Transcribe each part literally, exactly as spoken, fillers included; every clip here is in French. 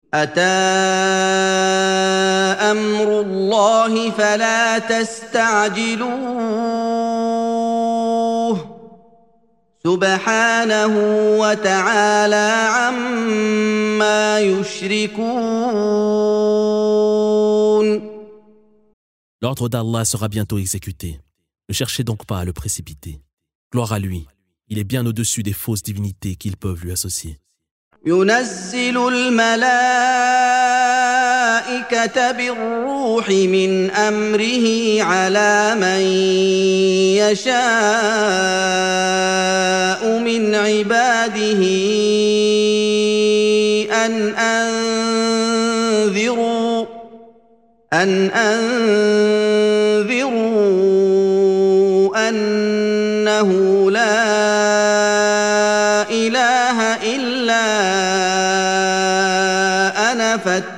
أتى أمر الله فلا تستعجلوه سبحانه وتعالى عما يشركون. L'ordre d'Allah sera bientôt exécuté. Ne cherchez donc pas à le précipiter. Gloire à lui. Il est bien au-dessus des fausses divinités qu'ils peuvent lui associer. ينزل الملائكة بالروح من أمره على من يشاء من عباده أن أنذروا أن أنذروا أنه لا إله إلا أنا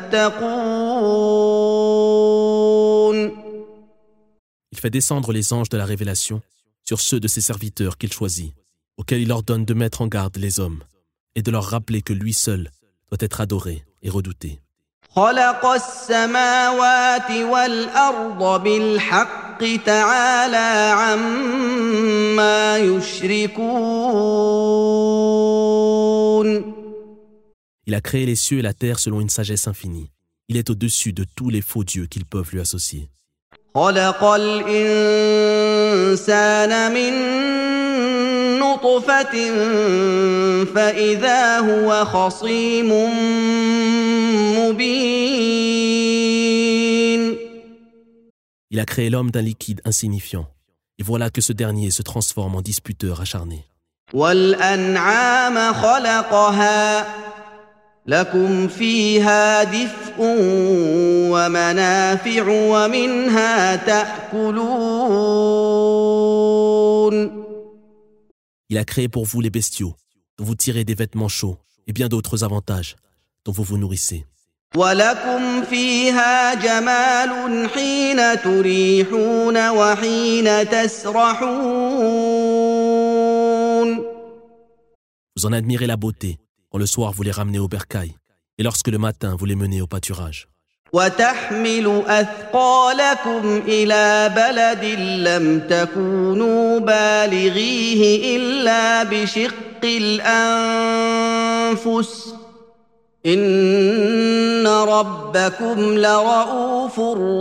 فاتقون. Il fait descendre les anges de la révélation sur ceux de ses serviteurs qu'il choisit, auxquels il ordonne de mettre en garde les hommes et de leur rappeler que lui seul doit être adoré et redouté. خلق السماوات والأرض بالحق تعالى عما يشركون. Il a créé les cieux et la terre selon une sagesse infinie. Il est au-dessus de tous les faux dieux qu'ils peuvent lui associer. خلق الإنسان من نطفة فإذا هو خصيم مبين. Il a créé l'homme d'un liquide insignifiant. Et voilà que ce dernier se transforme en disputeur acharné. والأنعام خلقها لكم فيها دفء ومنافع ومنها تأكلون. Il a créé pour vous les bestiaux, dont vous tirez des vêtements chauds, et bien d'autres avantages, dont vous vous nourrissez. ولكم فيها جمال حين تريحون وحين تسرحون. Vous en admirez la beauté, quand le soir vous les ramenez au bercail, et lorsque le matin vous les menez au pâturage. وتحمل أثقالكم إلى بلد لم تكونوا بالغيه إلا بشق الأنفس إن ربكم لرؤوف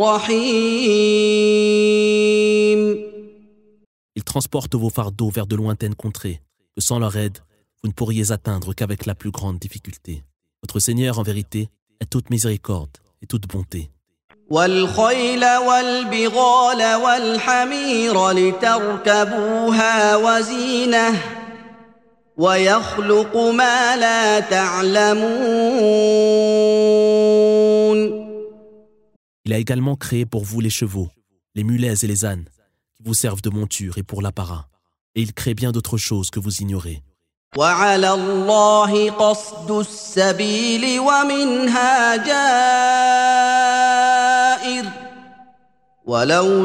رحيم. Ils transportent vos fardeaux vers de lointaines contrées, que sans leur aide, vous ne pourriez atteindre qu'avec la plus grande difficulté. Votre Seigneur, en vérité, est toute miséricorde et toute bonté. والخيل والبغال والحمير لتركبوها وزينة ويخلق ما لا تعلمون. Il a également créé pour vous les chevaux, les mulets et les ânes, qui vous servent de monture et pour l'apparat. Et il crée bien d'autres choses que vous ignorez. وعلى الله قصد السبيل ومنها جائر ولو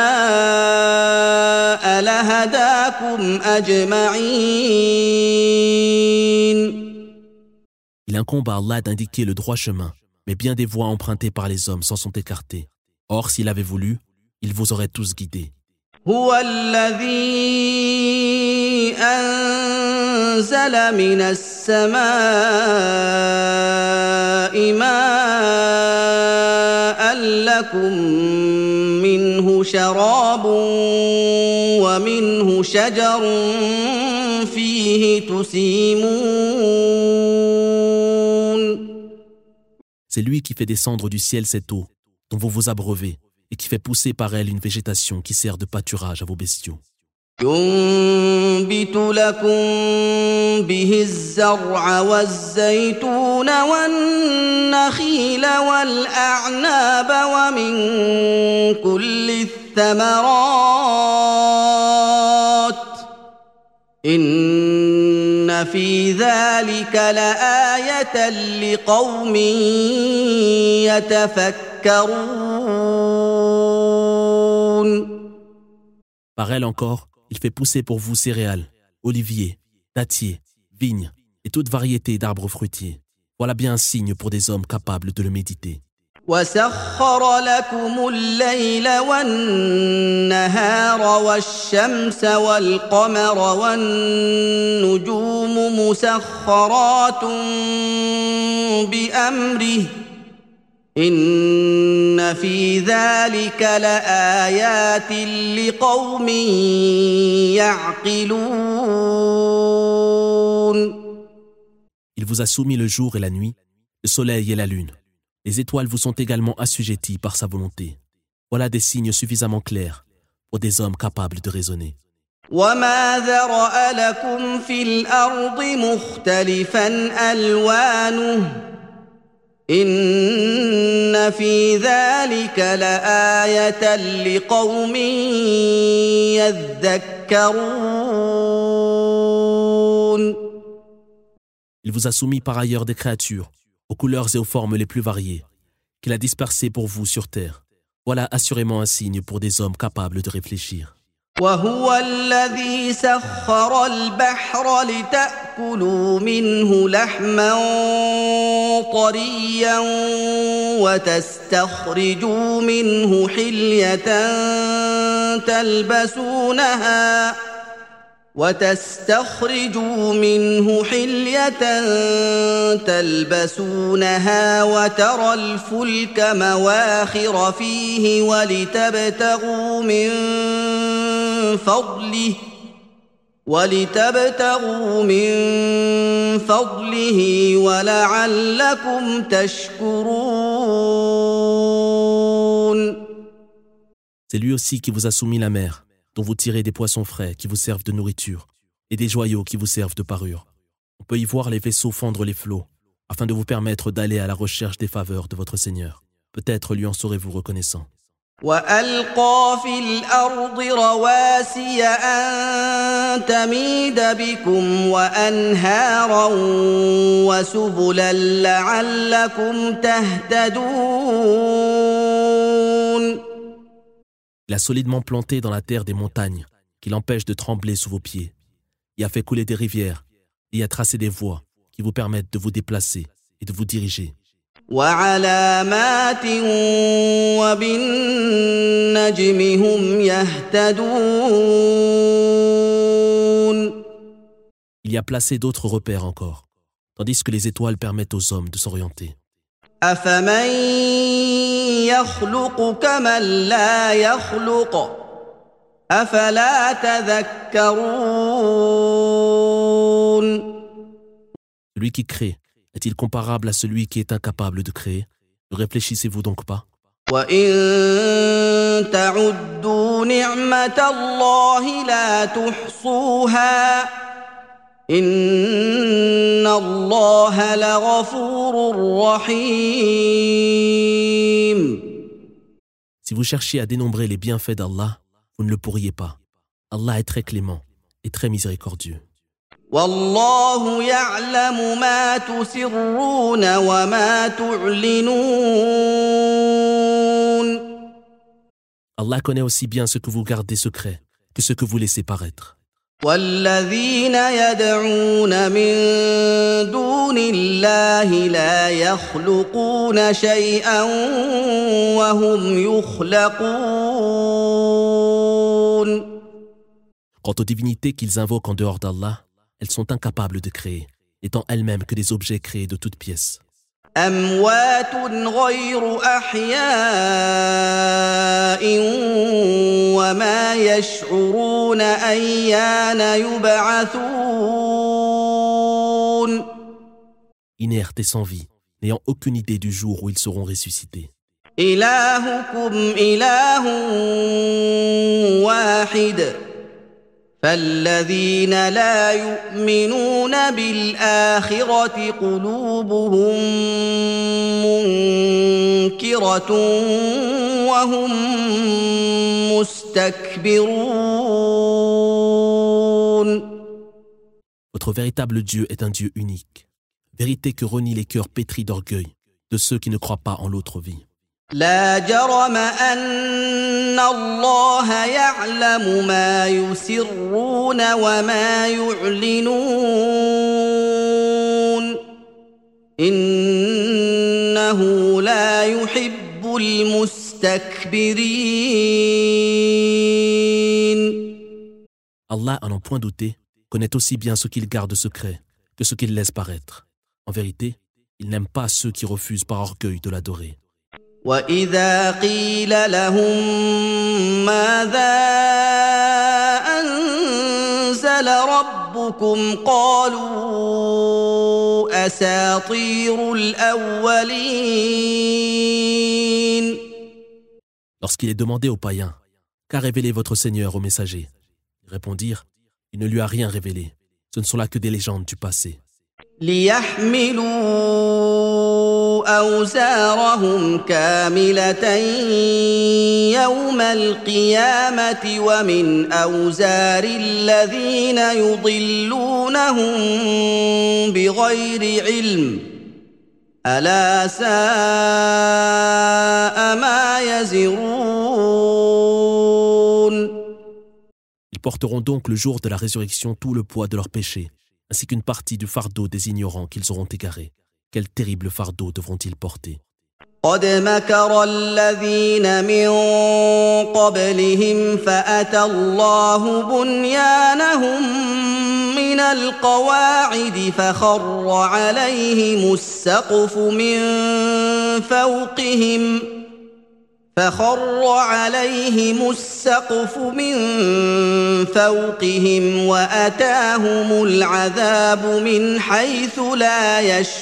شاء لهداكم أجمعين. Il incombe à Allah d'indiquer le droit chemin, mais bien des voies empruntées par les hommes s'en sont écartées. Or, s'il avait voulu, il vous aurait tous guidés. هو الذي أنزل من السماء ماء لكم منه شراب ومنه شجر فيه تسيمون. C'est lui qui fait descendre du ciel cette eau, dont vous vous abreuvez, et qui fait pousser par elle une végétation qui sert de pâturage à vos bestiaux. ينبت لكم به الزرع والزيتون والنخيل والأعناب ومن كل الثمرات إن في ذلك لآية لقوم يتفكرون. Par elle encore, il fait pousser pour vous céréales, oliviers, dattiers, vignes et toute variété d'arbres fruitiers. Voilà bien un signe pour des hommes capables de le méditer. وسخر لكم الليل والنهار والشمس والقمر والنجوم مسخرات بأمره إن في ذلك لآيات لقوم يعقلون. Il vous a soumis le jour et la nuit, le soleil et la lune. Les étoiles vous sont également assujetties par sa volonté. Voilà des signes suffisamment clairs pour des hommes capables de raisonner. وما ذرأ لكم في الأرض مختلفا ألوانه إن في ذلك لآية لقوم يذكرون. Il vous a soumis par ailleurs des créatures, aux couleurs et aux formes les plus variées, qu'il a dispersées pour vous sur terre. Voilà assurément un signe pour des hommes capables de réfléchir. وهو الذي سخر البحر لتأكلوا منه لحما طريا وتستخرجوا منه حلية تلبسونها وتستخرجوا منه حلية تلبسونها وترى الفلك مواخر فيه ولتبتغوا من فضله ولتبتغوا من فضله ولعلكم تشكرون. C'est lui aussi qui vous a soumis la mer, dont vous tirez des poissons frais qui vous servent de nourriture, et des joyaux qui vous servent de parure. On peut y voir les vaisseaux fendre les flots, afin de vous permettre d'aller à la recherche des faveurs de votre Seigneur. Peut-être lui en serez-vous reconnaissant. وألقى في الأرض رواسي أن تميد بكم وأنهارا وسبلا لعلكم تهتدون. Il a solidement planté dans la terre des montagnes qui l'empêchent de trembler sous vos pieds. Il a fait couler des rivières et il a tracé des voies qui vous permettent de vous déplacer et de vous diriger. وعلامات وبالنجم هم يهتدون. Il y a placé d'autres repères encore, tandis que les étoiles permettent aux hommes de s'orienter. أفمن يخلق كمن لا يخلق أفلا تذكرون. Celui qui crée est-il comparable à celui qui est incapable de créer? Ne réfléchissez-vous donc pas? وإن تعدوا نعمة الله لا تحصوها إن الله لغفور رحيم. Si vous cherchiez à dénombrer les bienfaits d'Allah, vous ne le pourriez pas. Allah est très clément et très miséricordieux. والله يعلم ما تسرون وما تعلنون. Allah connaît aussi bien ce que vous gardez secret que ce que vous laissez paraître. والذين يدعون من دون الله لا يخلقون شيئا وهم يخلقون. Quant aux divinités qu'ils invoquent en dehors d'Allah, elles sont incapables de créer, étant elles-mêmes que des objets créés de toutes pièces. أموات غير أحياء وما يشعرون أيان يبعثون. Inertes et sans vie, n'ayant aucune idée du jour où ils seront ressuscités. إلهكم إله واحد فالذين لا يؤمنون بالآخرة قلوبهم منكرة وهم مستكبرون. Votre véritable Dieu est un Dieu unique, vérité que renient les cœurs pétris d'orgueil de ceux qui ne croient pas en l'autre vie. لا جرم أن الله يعلم ما يسرون وما يعلنون إنه لا يحب المستكبرين. Allah, à n'en point douter, connaît aussi bien ce qu'il garde secret que ce qu'il laisse paraître. En vérité, il n'aime pas ceux qui refusent par orgueil de l'adorer. وَإِذَا قِيلَ لَهُم مَّاذَا أَنزَلَ رَبُّكُمْ قَالُوا أَسَاطِيرُ الْأَوَّلِينَ. Lorsqu'il est demandé aux païens, qu'a révélé votre Seigneur aux messagers? Ils répondirent, il ne lui a rien révélé. Ce ne sont là que des légendes du passé. لِيَحْمِلُوا أَوْزَارَهُمْ كَامِلَةً يَوْمَ الْقِيَامَةِ وَمِنْ أَوْزَارِ الَّذِينَ يُضِلُّونَهُم بِغَيْرِ عِلْمٍ أَلَا سَاءَ مَا يَزِرُونَ. Ils porteront donc le jour de la résurrection tout le poids de leurs péchés, ainsi qu'une partie du fardeau des ignorants qu'ils auront égarés. Quel terrible fardeau devront-ils porter? قد مكر الذين من قبلهم فأتى الله بنيانهم من القواعد فخر عليهم السقف من فوقهم فخر عليهم السقف من فوقهم وأتاهم العذاب من حيث لا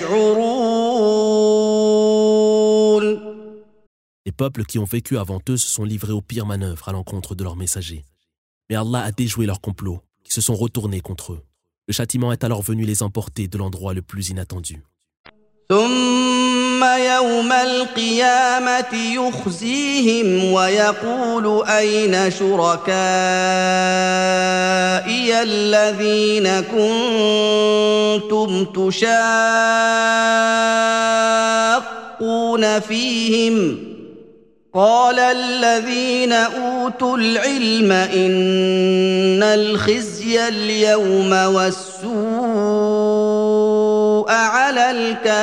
يشعرون. Les peuples qui ont vécu avant eux se sont livrés aux pires manœuvres à l'encontre de leurs messagers. Mais Allah a déjoué leurs complots, qui se sont retournés contre eux. Le châtiment est alors venu les emporter de l'endroit le plus inattendu. ثم يوم القيامة يخزيهم ويقول أين شركائي الذين كنتم تشاقون فيهم قال الذين أوتوا العلم إن الخزي اليوم والسوء على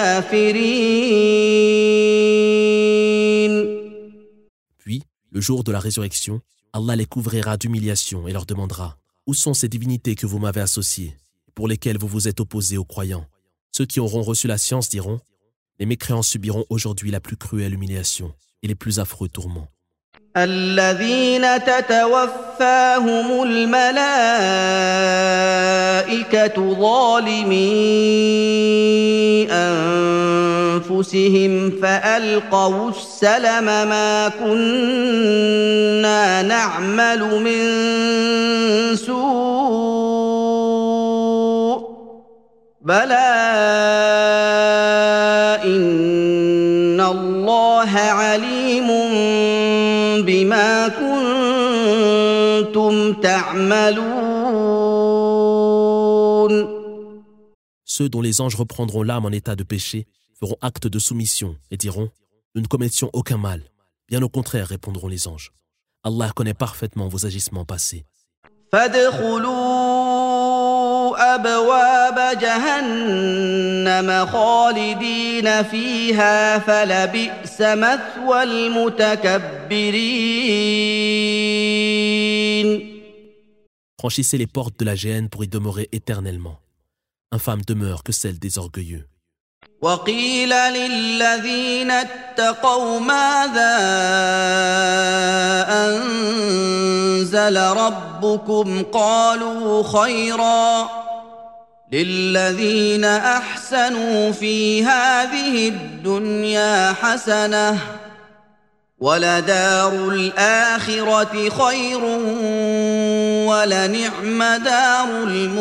الكافرين. Puis, le jour de la résurrection, Allah les couvrira d'humiliation et leur demandera: où sont ces divinités que vous m'avez associées, pour lesquelles vous vous êtes opposés aux croyants? Ceux qui auront reçu la science diront: les mécréants subiront aujourd'hui la plus cruelle humiliation et les plus affreux tourments. الذين تتوفاهم الملائكة ظالمي أنفسهم فألقوا السلم ما كنا نعمل من سوء بلى إن الله عليم بما كنتم تعملون. Ceux dont les anges reprendront l'âme en état de péché feront acte de soumission et diront: nous ne commettions aucun mal. Bien au contraire, répondront les anges. Allah connaît parfaitement vos agissements passés. فادخلوا أبواب جهنم خالدين فيها فلبئس مثوى المتكبرين. Franchissez les portes de la géhenne pour y demeurer éternellement. Infâme demeure que celle des orgueilleux. وقيل للذين اتقوا ماذا أنزل ربكم قالوا خيرا للذين أحسنوا في هذه الدنيا حسنة ولدار الآخرة خير ولنعم دار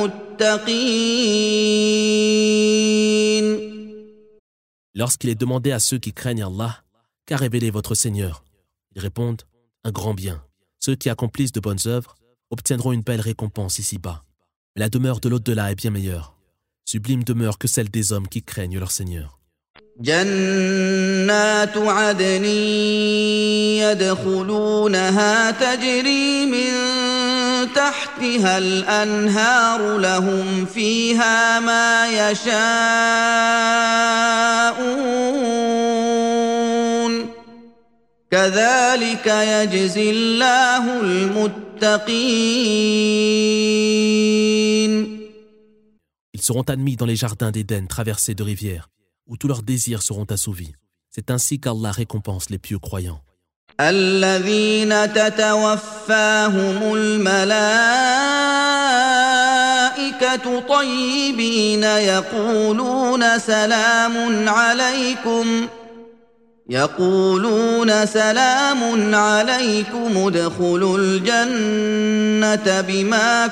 المتقين. Lorsqu'il est demandé à ceux qui craignent Allah, qu'a révélé votre Seigneur? Ils répondent: un grand bien. Ceux qui accomplissent de bonnes œuvres obtiendront une belle récompense ici-bas. Mais la demeure de l'au-delà est bien meilleure. Sublime demeure que celle des hommes qui craignent leur Seigneur. جنات عدن يدخلونها تجري من تحتها الأنهار لهم فيها ما يشاءون كذلك يجزي الله المتقين. Ils seront admis dans les jardins d'Éden traversés de rivières, où tous leurs désirs seront assouvis. C'est ainsi qu'Allah récompense les pieux croyants. الذين تتوفاهم الملائكة طيبين يقولون سلام عليكم يقولون سلام عليكم ادخلوا الجنة بما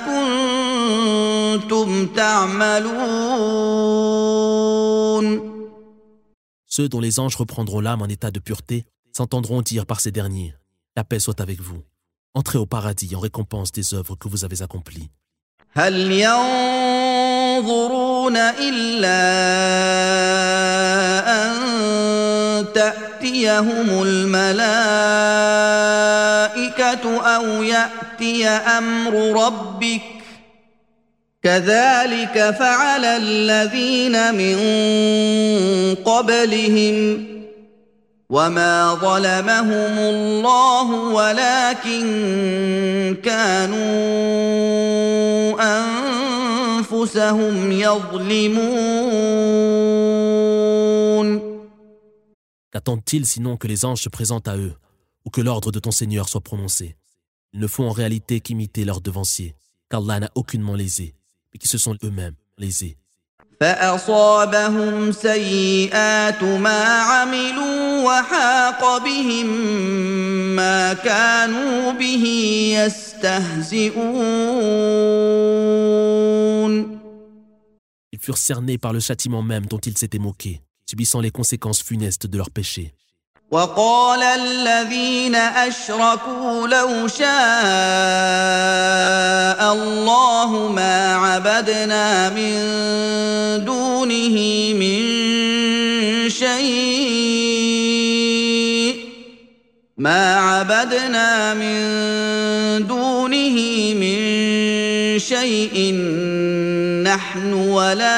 كنتم تعملون. Ceux dont les anges reprendront l'âme en état de pureté s'entendront dire par ces derniers « La paix soit avec vous. Entrez au paradis en récompense des œuvres que vous avez accomplies. » هل ينظرون إلا أن تأتيهم الملائكة أو يأتي أمر ربك كذلك فعل الذين من قبلهم وما ظلمهم الله ولكن كانوا أنفسهم يظلمون. Qu'attendent-ils sinon que les anges se présentent à eux ou que l'ordre de ton Seigneur soit prononcé? Ils ne font en réalité qu'imiter leurs devanciers, qu'Allah n'a aucunement lésés, mais qui se sont eux-mêmes lésés. فأصابهم سيئات ما عملوا وحاق بهم ما كانوا به يستهزئون. Ils furent cernés par le châtiment même dont ils s'étaient moqués, subissant les conséquences funestes de leurs péchés. وقال الذين أشركوا لو شاء الله ما عبدنا من دونه من شيء ما عبدنا من دونه من شيء نحن ولا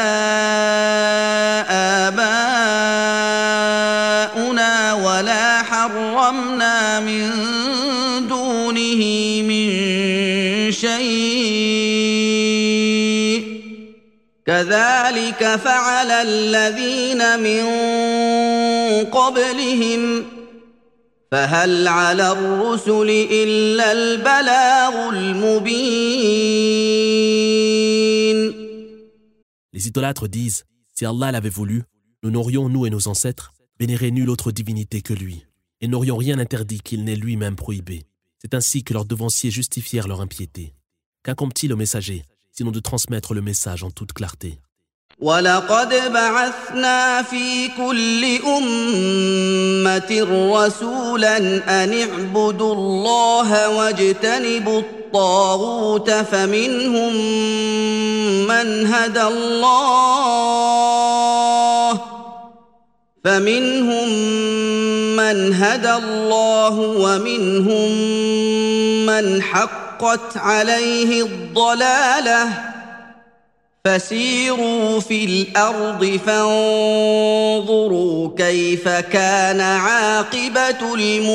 آباؤنا ولا حرمنا من دونه من شيء كذلك فعل الذين من قبلهم فهل على الرسل إلا البلاغ المبين. Les idolâtres disent, si Allah l'avait voulu, nous n'aurions, nous et nos ancêtres, vénéré nulle autre divinité que lui, et n'aurions rien interdit qu'il n'ait lui-même prohibé. C'est ainsi que leurs devanciers justifièrent leur impiété. Qu'incombe-t-il au messager, sinon de transmettre le message en toute clarté? وَلَقَدْ بَعَثْنَا فِي كُلِّ أُمَّةٍ رَّسُولًا أَنِ اعْبُدُوا اللَّهَ وَاجْتَنِبُوا الطَّاغُوتَ فَمِنْهُم مَّنْ هَدَى اللَّهُ فَمِنْهُم مَّنْ هَدَى اللَّهُ وَمِنْهُم مَّنْ حَقَّتْ عَلَيْهِ الضَّلَالَةُ فسيروا في الأرض فانظروا كيف كان عاقبة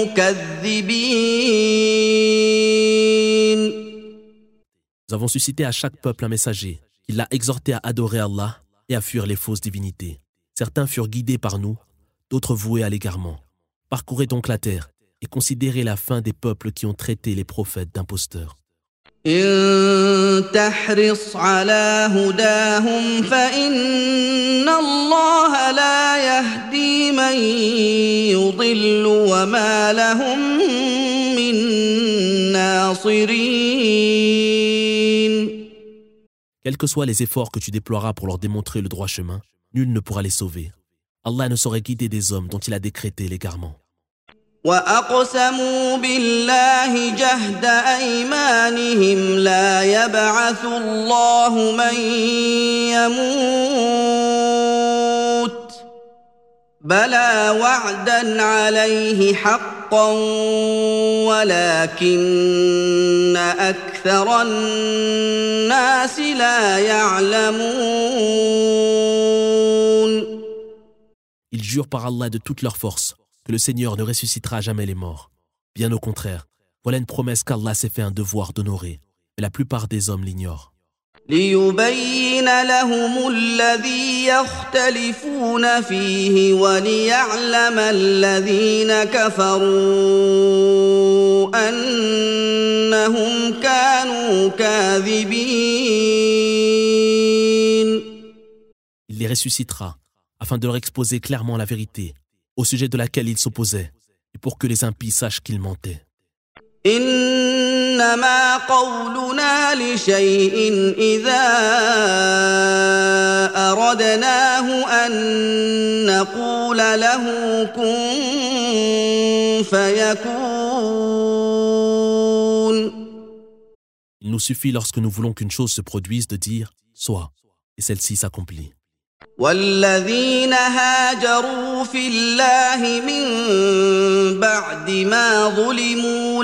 المكذبين. Nous avons suscité à chaque peuple un messager qui l'a exhorté à adorer Allah et à fuir les fausses divinités. Certains furent guidés par nous, d'autres voués à l'égarement. Parcourez donc la terre et considérez la fin des peuples qui ont traité les prophètes d'imposteurs. إن تحرص على هداهم فإن الله لا يهدي من يضل وما لهم من ناصرين. Quels que soient les efforts que tu déploieras pour leur démontrer le droit chemin, nul ne pourra les sauver. Allah ne saurait guider des hommes dont il a décrété l'égarement. وأقسموا بالله جهد أيمانهم لا يبعث الله من يموت بلى وعدا عليه حقا حقا ولكن أكثر الناس لا يعلمون. Ils jurent par Allah de toute leur force que le Seigneur ne ressuscitera jamais les morts. Bien au contraire, voilà une promesse qu'Allah s'est fait un devoir d'honorer, mais la plupart des hommes l'ignorent. ليبين لهم الذي يختلفون فيه وليعلم الذين كفروا أنهم كانوا كاذبين. Il les ressuscitera afin de leur exposer clairement la vérité au sujet de laquelle ils s'opposaient et pour que les impies sachent qu'ils mentaient. إنما قولنا لشيء إذا أردناه أن نقول له كن فيكون. Il nous suffit lorsque nous voulons qu'une chose se produise de dire « sois » et celle-ci s'accomplit. والذين هاجروا في الله من بعد ما ظلموا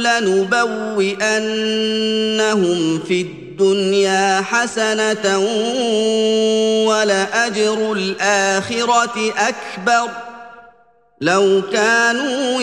لنبوئنهم في الدنيا حسنة ولأجر الآخرة أكبر لو كانوا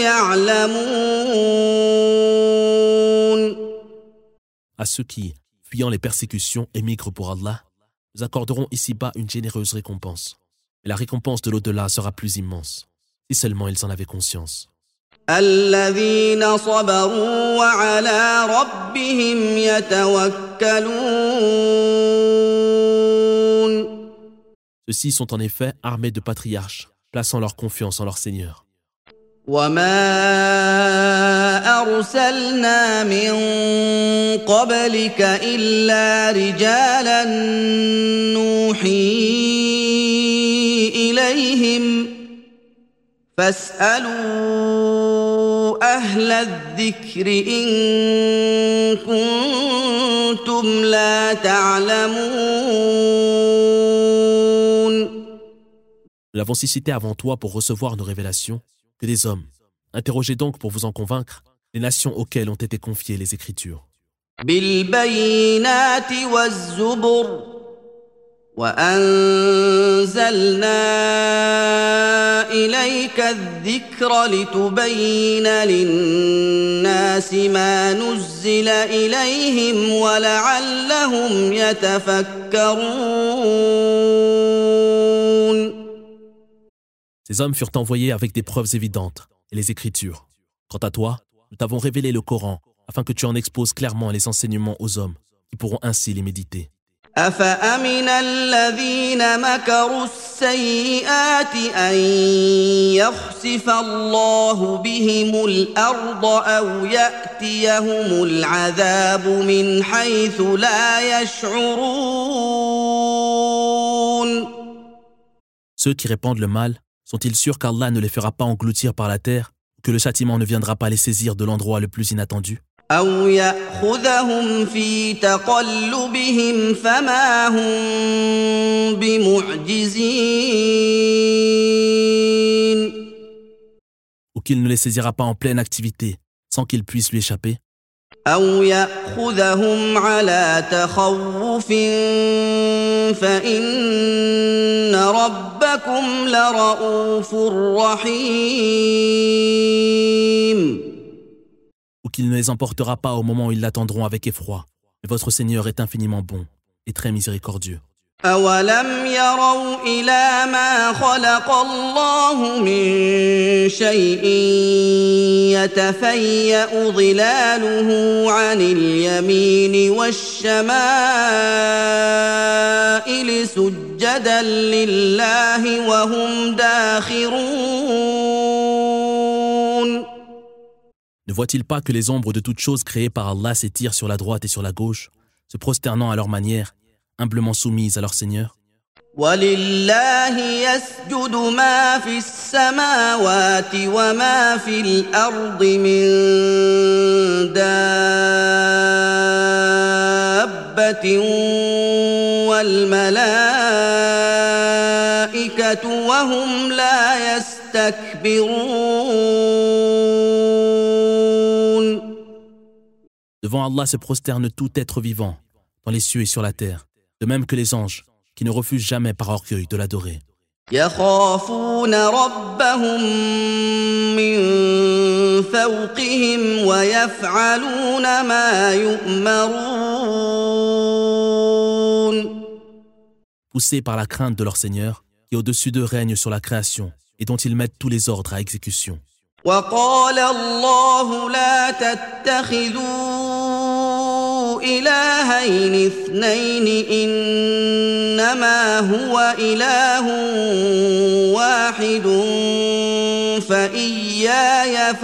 يعلمون. À ceux qui, fuyant les persécutions, émigrent pour Allah, nous accorderons ici-bas une généreuse récompense. Et la récompense de l'au-delà sera plus immense, si seulement ils en avaient conscience. الذين صبروا وعلى ربهم يتوكلون. Ceux-ci sont en effet armés de patriarches, plaçant leur confiance en leur Seigneur. وما أرسلنا من قبلك إلا رجالا نوحي إليهم فاسألوا أهل الذكر إن كنتم لا تعلمون. Nous l'avons suscité avant toi pour recevoir nos révélations que des hommes. Interrogez donc pour vous en convaincre les nations auxquelles ont été confiées les Écritures. بالبينات والزبر وأنزلنا إليك الذكر لتبين للناس ما نزل إليهم ولعلهم يتفكرون. Ces hommes furent envoyés avec des preuves évidentes et les Écritures. Quant à toi, nous t'avons révélé le Coran afin que tu en exposes clairement les enseignements aux hommes qui pourront ainsi les méditer. أفأمن الذين مكروا السيئات أن يخسف الله بهم الأرض أو يأتيهم العذاب من حيث لا يشعرون. Ceux qui répandent le mal, sont-ils sûrs qu'Allah ne les fera pas engloutir par la terre, ou que le châtiment ne viendra pas les saisir de l'endroit le plus inattendu? أو يأخذهم في تقلبهم فما هم بمعجزين. Ou qu'il ne les saisira pas en pleine activité, sans qu'ils puissent lui échapper? أو يأخذهم على تخوف فإن ربكم لرؤوف رحيم. Ou qu'il ne les emportera pas au moment où ils l'attendront avec effroi. Mais votre Seigneur est infiniment bon et très miséricordieux. أولم يروا إلى ما خلق الله من شيء يتفيأ ظلاله عن اليمين والشمائل سجدا لله وهم داخرون. Ne voient-ils pas que les ombres de toutes choses créées par Allah s'étirent sur la droite et sur la gauche, se prosternant à leur manière, humblement soumises à leur Seigneur? وَلِلَّهِ يَسْجُدُ مَا فِي السَّمَاوَاتِ وَمَا فِي الْأَرْضِ مِن دَابَّةٍ وَالْمَلَائِكَةُ وَهُمْ لَا يَسْتَكْبِرُونَ. Devant Allah se prosterne tout être vivant, dans les cieux et sur la terre, de même que les anges, qui ne refusent jamais par orgueil de l'adorer. يخافون ربهم من فوقهم ويفعلون ما يؤمرون. Poussés par la crainte de leur Seigneur, qui au-dessus d'eux règne sur la création et dont ils mettent tous les ordres à exécution. وقال الله لا تتخذوا إلهين اثنين إنما هو إله واحد فإياي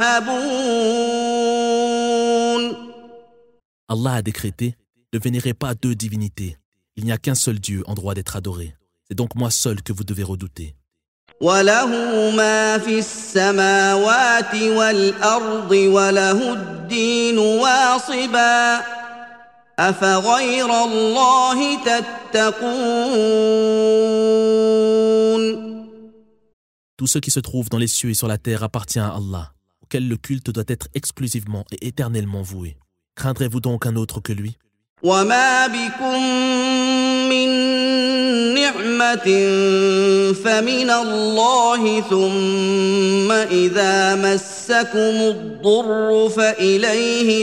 فارهبون. Allah a décrété, ne vénérez pas deux divinités. Il n'y a qu'un seul Dieu en droit d'être adoré. C'est donc moi seul que vous devez redouter. وله ما في السماوات والأرض وله الدين واصبا أفغير الله تتقون. Tout ce qui se trouve dans les cieux et sur la terre appartient à Allah, auquel le culte doit être exclusivement et éternellement voué. Craindrez-vous donc un autre que lui? وما بكم من نعمة فمن الله ثم إذا مسكم الضر فإليه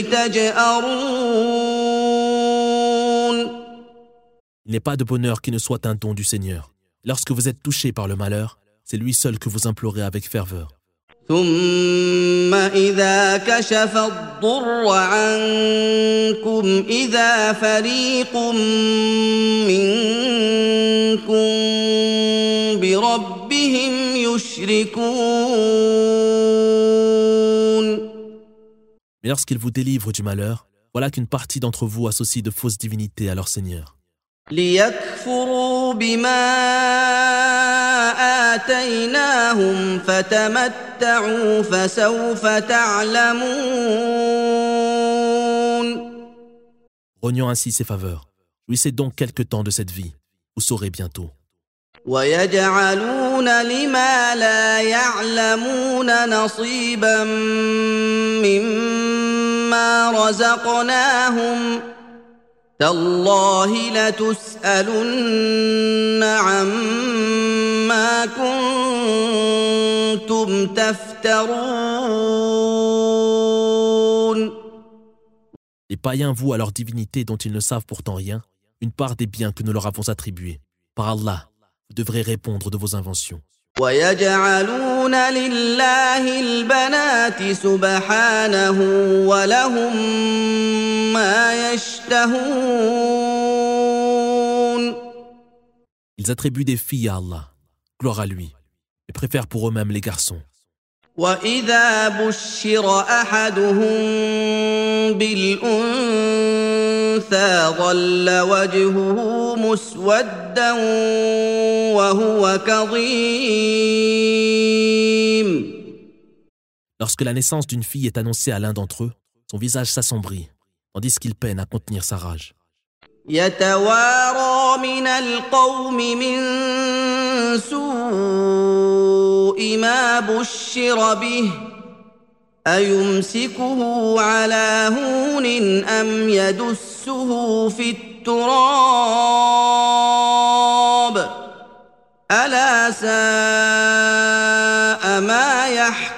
تجأرون. Il n'est pas de bonheur qui ne soit un don du Seigneur. Lorsque vous êtes touché par le malheur, c'est lui seul que vous implorez avec ferveur. ثم إذا كشف الضر عنكم إذا فريق منكم بربهم يشركون. Mais lorsqu'il vous délivre du malheur, voilà qu'une partie d'entre vous associe de fausses divinités à leur Seigneur. ليكفروا بما آتيناهم فتمتعوا فسوف تعلمون. Rognant ainsi ses faveurs, jouissez donc quelque temps de cette vie, vous saurez bientôt. ويجعلون لما لا يعلمون نصيبا مما رزقناهم تالله لتسألن عما كنتم تفترون. Les païens vouent à leur divinité dont ils ne savent pourtant rien, une part des biens que nous leur avons attribués. Par Allah, vous devrez répondre de vos inventions. ويجعلون لله البنات سبحانه ولهم ما يشتهون. Ils attribuent des filles à Allah, gloire à lui, et préfèrent pour eux-mêmes les garçons. وإذا بشر أحدهم بالأنثى ظل وجهه مسودا وهو كظيم. Lorsque la naissance d'une fille est annoncée à l'un d'entre eux, son visage s'assombrit, tandis qu'il peine à contenir sa rage. يتوارى من القوم من سوء ما بشر به أيمسكه على هون أم يدسه في التراب ألا ساء ما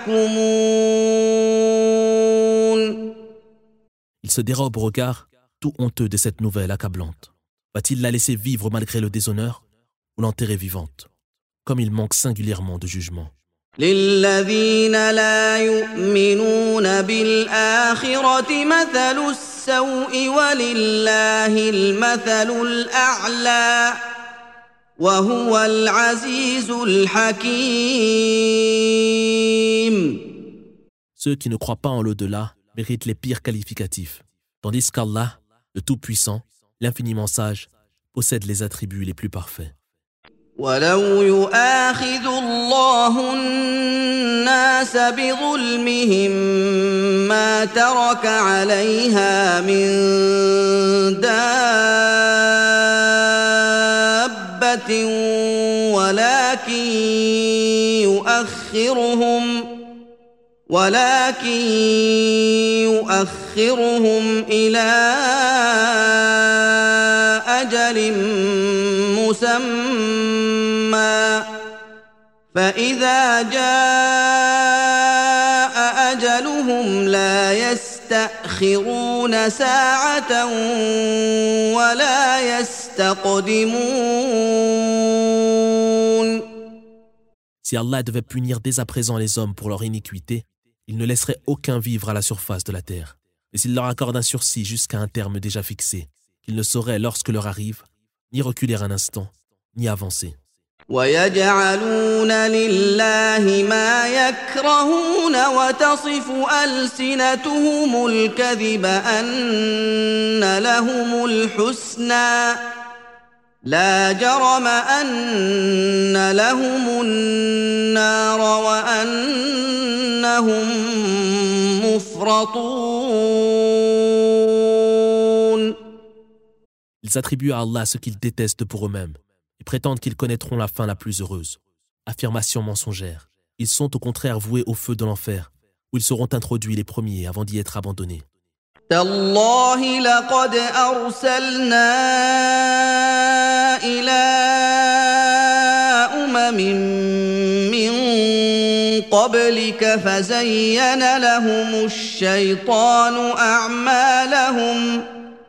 يحكمون. Il se dérobe au regard, tout honteux de cette nouvelle accablante. Va-t-il la laisser vivre malgré le déshonneur ou l'enterrer vivante? Comme il manque singulièrement de jugement. للذين لا يؤمنون بالآخرة مثل السوء ولله المثل الأعلى وهو العزيز الحكيم. Ceux qui ne croient pas en l'au-delà méritent les pires qualificatifs, tandis qu'Allah, le Tout-Puissant, l'infiniment sage, possède les attributs les plus parfaits. ولو يؤاخذ الله الناس بظلمهم ما ترك عليها من دابة ولكن يؤخرهم ولكن يؤخرهم إلى أجل مسمى فإذا جاء أجلهم لا يستأخرون ساعة ولا يستقدمون. Si Allah devait punir dès à présent les hommes pour leur iniquité, il ne laisserait aucun vivre à la surface de la terre. Mais s'il leur accorde un sursis jusqu'à un terme déjà fixé, qu'ils ne sauraient, lorsque l'heure arrive, ni reculer un instant, ni avancer. وَيَجْعَلُونَ لِلَّهِ مَا يَكْرَهُونَ وَتَصِفُ أَلْسِنَتُهُمُ الْكَذِبَ أَنَّ لَهُمُ الْحُسْنَى لا جرم أن لهم النار وأنهم مفرطون. Ils attribuent à Allah ce qu'ils détestent pour eux-mêmes et prétendent qu'ils connaîtront la fin la plus heureuse. Affirmation mensongère. Ils sont au contraire voués au feu de l'enfer, où ils seront introduits les premiers avant d'y être abandonnés. تالله لقد أرسلنا إلى أمم من قبلك فزين لهم الشيطان أعمالهم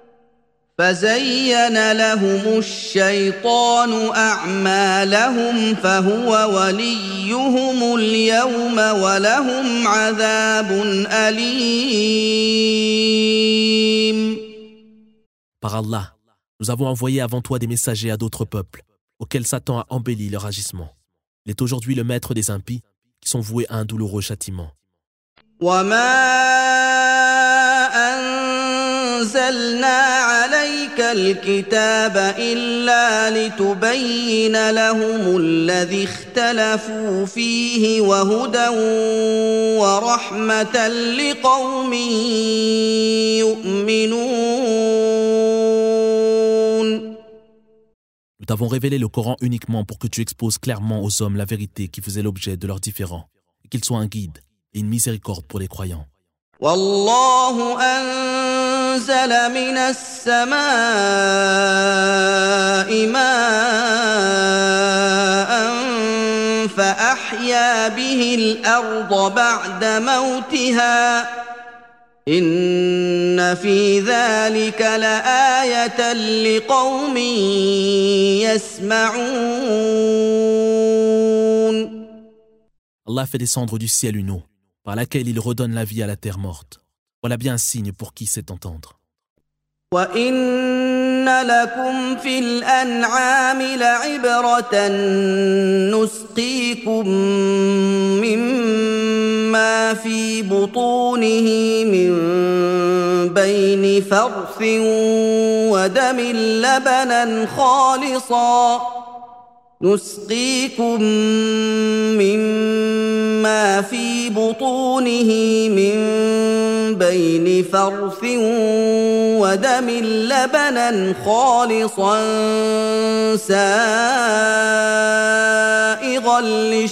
فزين لهم الشيطان أعمالهم فهو وليهم اليوم ولهم عذاب أليم. Par Allah, nous avons envoyé avant toi des messagers à d'autres peuples, auxquels Satan a embelli leur agissement. Il est aujourd'hui le maître des impies, qui sont voués à un douloureux châtiment. أنزلنا عليك الكتاب إلا لتبين لهم الذي اختلفوا فيه وهدى ورحمة لقوم يؤمنون. Nous t'avons révélé le Coran uniquement pour que tu exposes clairement aux hommes la vérité qui faisait l'objet de leurs différends, et qu'il soit un guide et une miséricorde pour les croyants. والله أنزل من السماء ماء فأحيا به الأرض بعد موتها إن في ذلك لآية لقوم يسمعون. Allah fait descendre du ciel une eau, par laquelle il redonne la vie à la terre morte. Voilà bien un signe pour qui sait entendre. وَإِنَّ لَكُمْ فِي الْأَنْعَامِ لَعِبْرَةً نُسْقِيكُم مِّمَّا فِي بُطُونِهِ مِن بَيْنِ فَرْثٍ وَدَمٍ لَّبَنًا خَالِصًا نسقيكم مما في بطونه من بين فرث ودم لبنا خالصا سائغا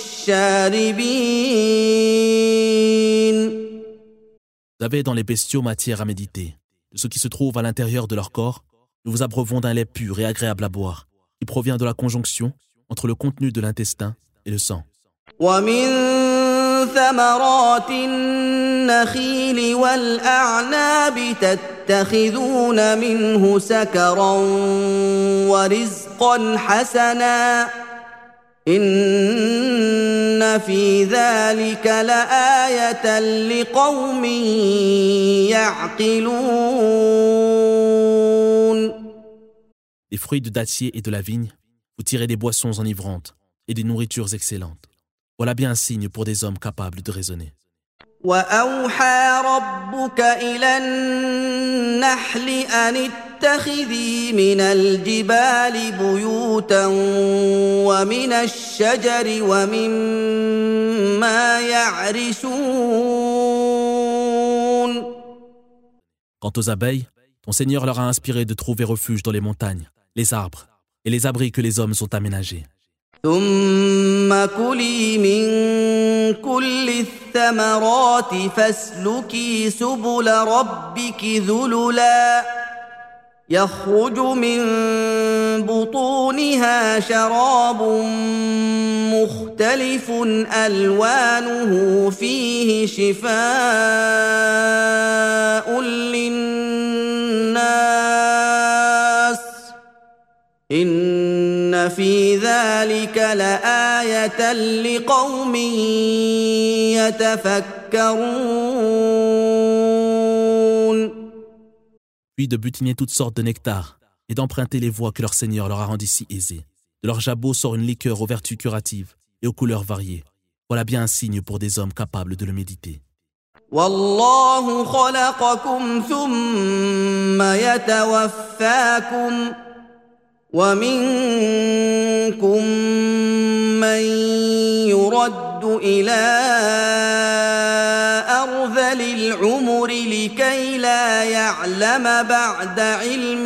للشاربين. Vous avez dans les bestiaux matière à méditer. De ce qui se trouve à l'intérieur de leur corps, nous vous abreuvons d'un lait pur et agréable à boire, qui provient de la conjonction entre le contenu de l'intestin et le sang. ومن ثمرات النخيل والأعناب تتخذون منه سكرا ورزقا حسنا إن في ذلك لآية لقوم يعقلون. Les fruits du dattier et de la vigne, vous tirez des boissons enivrantes et des nourritures excellentes. Voilà bien un signe pour des hommes capables de raisonner. وأوحى ربك إلى النحل أن اتخذي من الجبال بيوتا ومن الشجر ومما يعرشون. Quant aux abeilles, ton Seigneur leur a inspiré de trouver refuge dans les montagnes, les arbres et les abris que les hommes ont aménagés. ثم كلي من كل الثمرات فاسلكي سبل ربك ذللا يخرج من بطونها شراب مختلف ألوانه فيه شفاء للناس إن في ذلك لآية لقوم يتفكرون. Puis de butiner toutes sortes de nectars et d'emprunter les voies que leur Seigneur leur a rendues si aisées. De leur jabot sort une liqueur aux vertus curatives et aux couleurs variées. Voilà bien un signe pour des hommes capables de le méditer. والله خلقكم ثم يتوفاكم ومنكم من يرد إلى أرذل العمر لكي لا يعلم بعد علم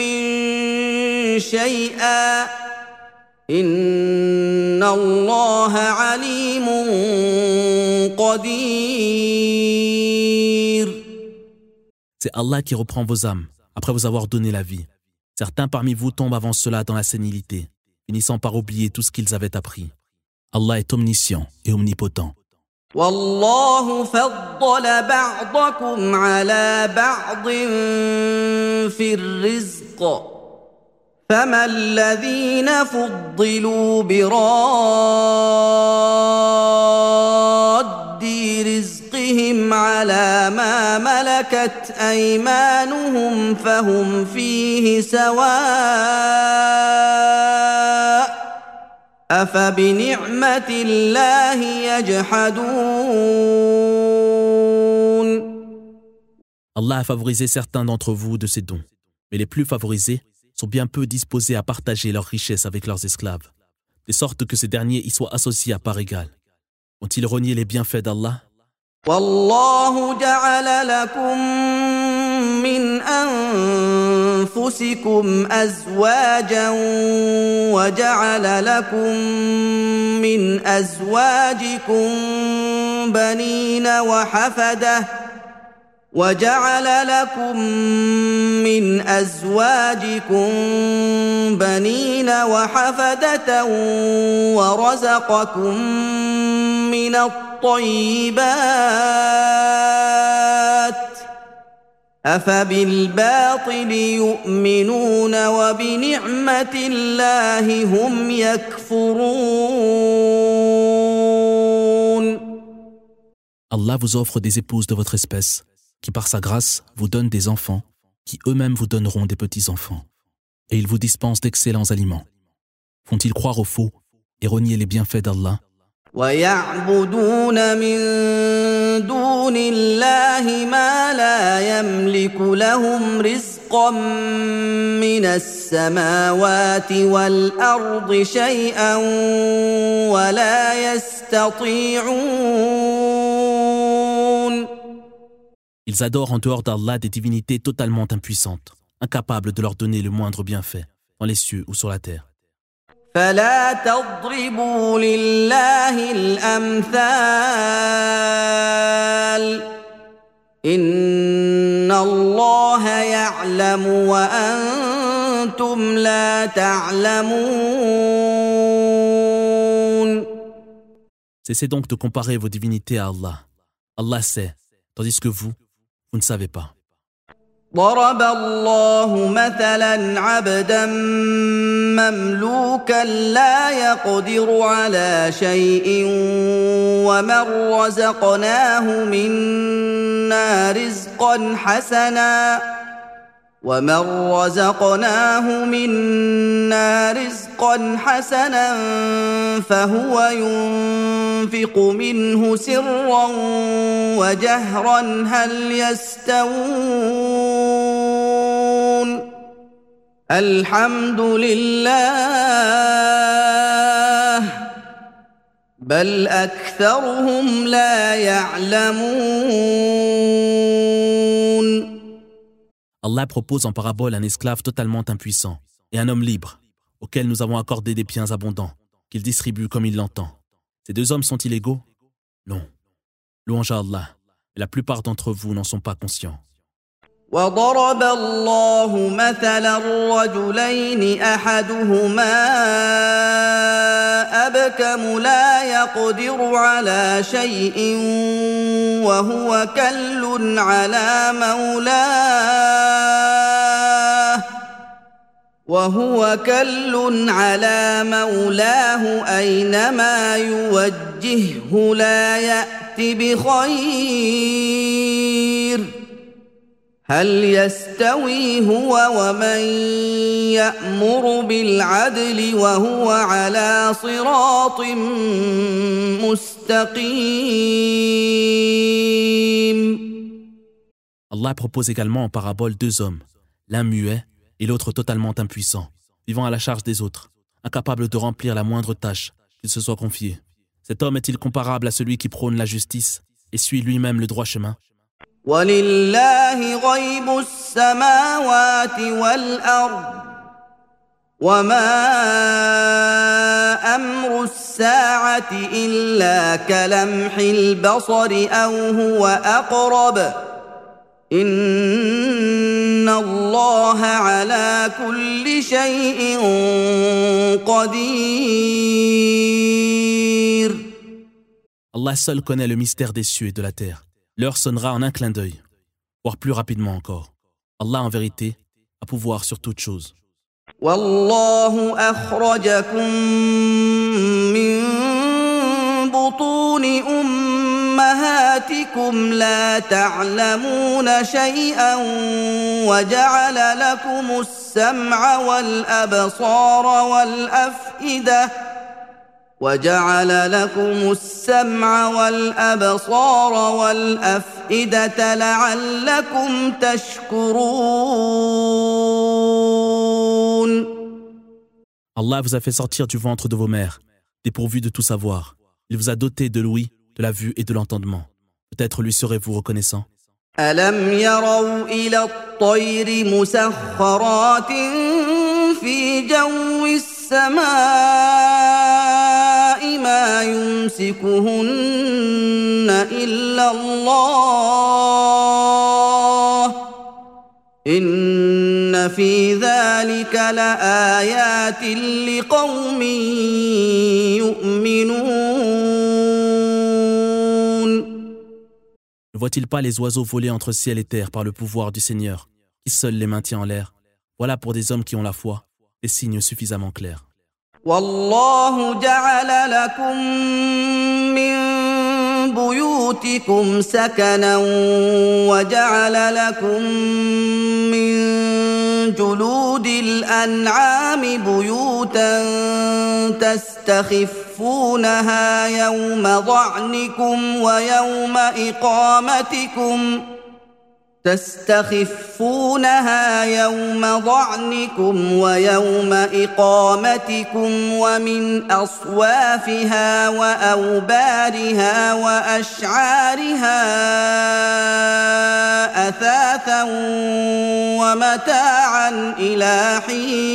شيئا إن الله عليم قدير. C'est Allah qui reprend vos âmes après vous avoir donné la vie. Certains parmi vous tombent avant cela dans la sénilité, finissant par oublier tout ce qu'ils avaient appris. Allah est omniscient et omnipotent. والله فضل بعضكم على بعض في الرزق فما الذين فضلوا براد رزقهم على ما ملكت أيمانهم فهم فيه سواء أفبنعمة الله يجحدون. Allah a favorisé certains d'entre vous de ses dons, mais les plus favorisés sont bien peu disposés à partager leurs richesses avec leurs esclaves, de sorte que ces derniers y soient associés à part égale. Ont-ils renié les bienfaits d'Allah? والله جعل لكم من أنفسكم أزواجا وجعل لكم من أزواجكم بنين وحفدة وجعل لكم من أزواجكم بنين وحفدة ورزقكم من الطيبات أفبالباطل يؤمنون وبنعمة الله هم يكفرون. Allah vous offre des épouses de votre espèce, qui par sa grâce vous donnent des enfants, qui eux-mêmes vous donneront des petits-enfants. Et il vous dispense d'excellents aliments. Font-ils croire au faux et renier les bienfaits d'Allah? ويعبدون من دون الله ما لا يملك لهم رزقا من السماوات والأرض شيئا ولا يستطيعون. Ils adorent en dehors d'Allah des divinités totalement impuissantes, incapables de leur donner le moindre bienfait, dans les cieux ou sur la terre. فلا تضربوا لله الأمثال إن الله يعلم وأنتم لا تعلمون. Cessez donc de comparer vos divinités à Allah. Allah sait, tandis que vous, vous ne savez pas. ضرب الله مثلا عبدا مملوكا لا يقدر على شيء ومن رزقناه منا رزقا حسنا ومن رزقناه منا رزقا حسنا فهو ينفق منه سرا وجهرا هل يستوون الحمد لله بل أكثرهم لا يعلمون. Allah propose en parabole un esclave totalement impuissant et un homme libre, auquel nous avons accordé des biens abondants, qu'il distribue comme il l'entend. Ces deux hommes sont-ils égaux? Non. Louange à Allah, mais la plupart d'entre vous n'en sont pas conscients. وضرب الله مثلا رجلين أحدهما أبكم لا يقدر على شيء وهو كل على مولاه وهو كل على مولاه أينما يوجهه لا يأت بخير هل يستوي هو ومن يأمر بالعدل وهو على صراط مستقيم. Allah propose également en parabole deux hommes, l'un muet et l'autre totalement impuissant, vivant à la charge des autres, incapable de remplir la moindre tâche qu'il se soit confiée. Cet homme est-il comparable à celui qui prône la justice et suit lui-même le droit chemin? وَلِلَّهِ غَيْبُ السَّمَاوَاتِ وَالْأَرْضِ وَمَا أَمْرُ السَّاعَةِ إِلَّا كَلَمْحِ الْبَصَرِ أَوْ هُوَ أَقْرَبُ إِنَّ اللَّهَ عَلَى كُلِّ شَيْءٍ قَدِيرٌ. Allah seul connaît le mystère des cieux et de la terre. L'heure sonnera en un clin d'œil, voire plus rapidement encore. Allah, en vérité, a pouvoir sur toute chose. والله أخرجكم من بطون أمهاتكم لا تعلمون شيئا وجعل لكم السمع والأبصار والأفئدة وجعل لكم السمع والأبصار والأفئدة لعلكم تشكرون. Allah vous a fait sortir du ventre de vos mères, dépourvus de tout savoir. Il vous a doté de l'ouïe, de la vue et de l'entendement. Peut-être lui serez-vous reconnaissant. ألم يروا إلى الطير مسخرات في جو السماء ما يمسكهن إلا الله إن في ذلك لآيات لقوم يؤمنون. Ne voit-il pas les oiseaux voler entre ciel et terre par le pouvoir du Seigneur, qui seul les maintient en l'air? Voilà pour des hommes qui ont la foi, des signes suffisamment clairs. والله جعل لكم من بيوتكم سكنا وجعل لكم من جلود الأنعام بيوتا تستخفونها يوم ضعنكم ويوم إقامتكم تستخفونها يوم ضعنكم ويوم إقامتكم ومن أصوافها وأوبارها وأشعارها أثاثا ومتاعا إلى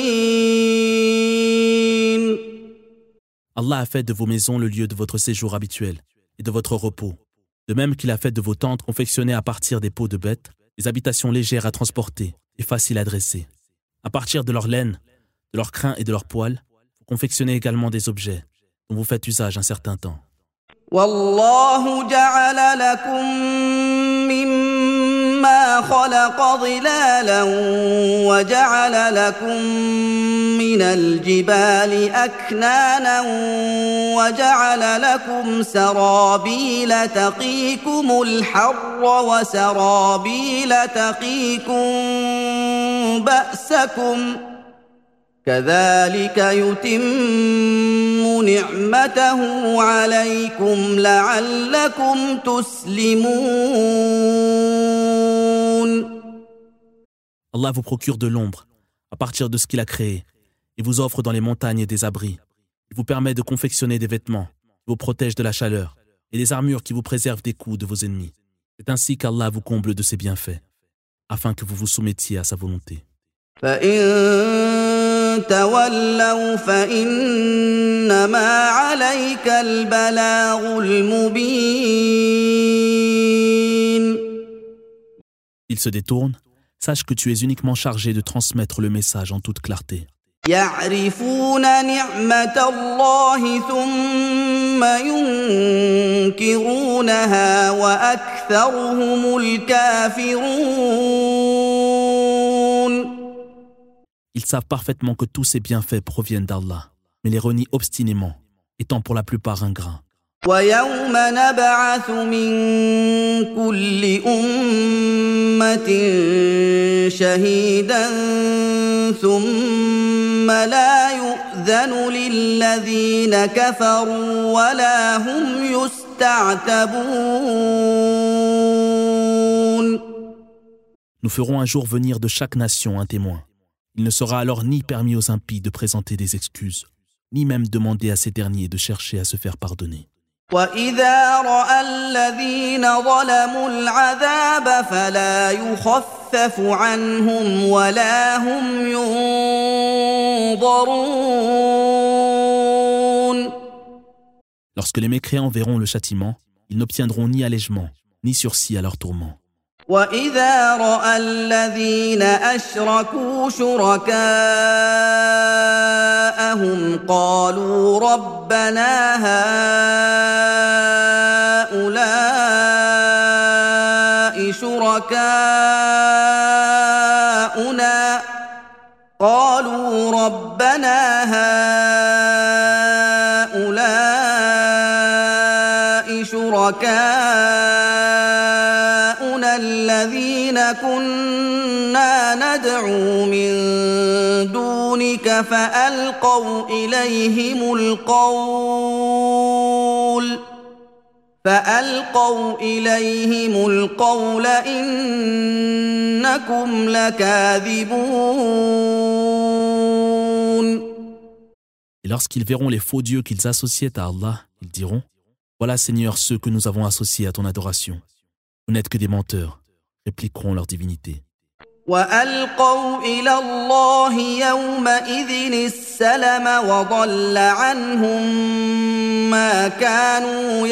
حين. Allah a fait de vos maisons le lieu de votre séjour habituel et de votre repos, de même qu'il a fait de vos tentes confectionnées à partir des peaux de bêtes, des habitations légères à transporter et faciles à dresser. À partir de leur laine, de leurs crins et de leurs poils, vous confectionnez également des objets dont vous faites usage un certain temps. والله جعل لكم مما خلق ظلالا وجعل لكم من الجبال أكنانا وجعل لكم سرابيل تقيكم الحر وسرابيل تقيكم بأسكم كذلك يتم نعمته عليكم لعلكم تسلمون. Allah vous procure de l'ombre à partir de ce qu'il a créé et vous offre dans les montagnes des abris. Il vous permet de confectionner des vêtements qui vous protègent de la chaleur et des armures qui vous préservent des coups de vos ennemis. C'est ainsi qu'Allah vous comble de ses bienfaits, afin que vous vous soumettiez à sa volonté. فإن تولوا فإنما عليك البلاغ المبين. Ils se détournent, sache que tu es uniquement chargé de transmettre le message en toute clarté. يعرفون نعمة الله ثم ينكرونها وأكثرهم الكافرون. Ils savent parfaitement que tous ces bienfaits proviennent d'Allah, mais les renient obstinément, étant pour la plupart ingrats. ويوم نبعث من كل أمة شهيدا ثم لا يؤذن للذين كفروا ولا هم يستعتبون. Nous ferons un jour venir de chaque nation un témoin. Il ne sera alors ni permis aux impies de présenter des excuses, ni même demander à ces derniers de chercher à se faire pardonner. وَإِذَا رَأَى الَّذِينَ ظَلَمُوا الْعَذَابَ فَلَا يُخَفَّفُ عَنْهُمْ وَلَا هُمْ يُنظَرُونَ. Lorsque les mécréants verront le châtiment, ils n'obtiendront ni allègement, ni sursis à leur tourment. وَإِذَا رَأَى الَّذِينَ أَشْرَكُوا شُرَكَاءَهُمْ قَالُوا رَبَّنَا هَؤُلَاءِ شُرَكَاؤُنَا قَالُوا رَبَّنَا هَؤُلَاءِ شُرَكَاؤُنَا الَّذِينَ كُنَّا نَدْعُو مِن دُونِكَ فَأَلْقَوْا إِلَيْهِمُ الْقَوْلَ فَأَلْقَوْا إِلَيْهِمُ الْقَوْلَ إِنَّكُمْ لَكَاذِبُونَ. Et lorsqu'ils verront les faux dieux qu'ils associaient à Allah, ils diront: Voilà, Seigneur, ceux que nous avons associés à ton adoration. Vous n'êtes que des menteurs, répliqueront leur divinité. وَأَلْقَوْا إِلَى اللَّهِ يَوْمَئِذٍ السَّلَمَ وَضَلَّ عَنْهُم مَّا كَانُوا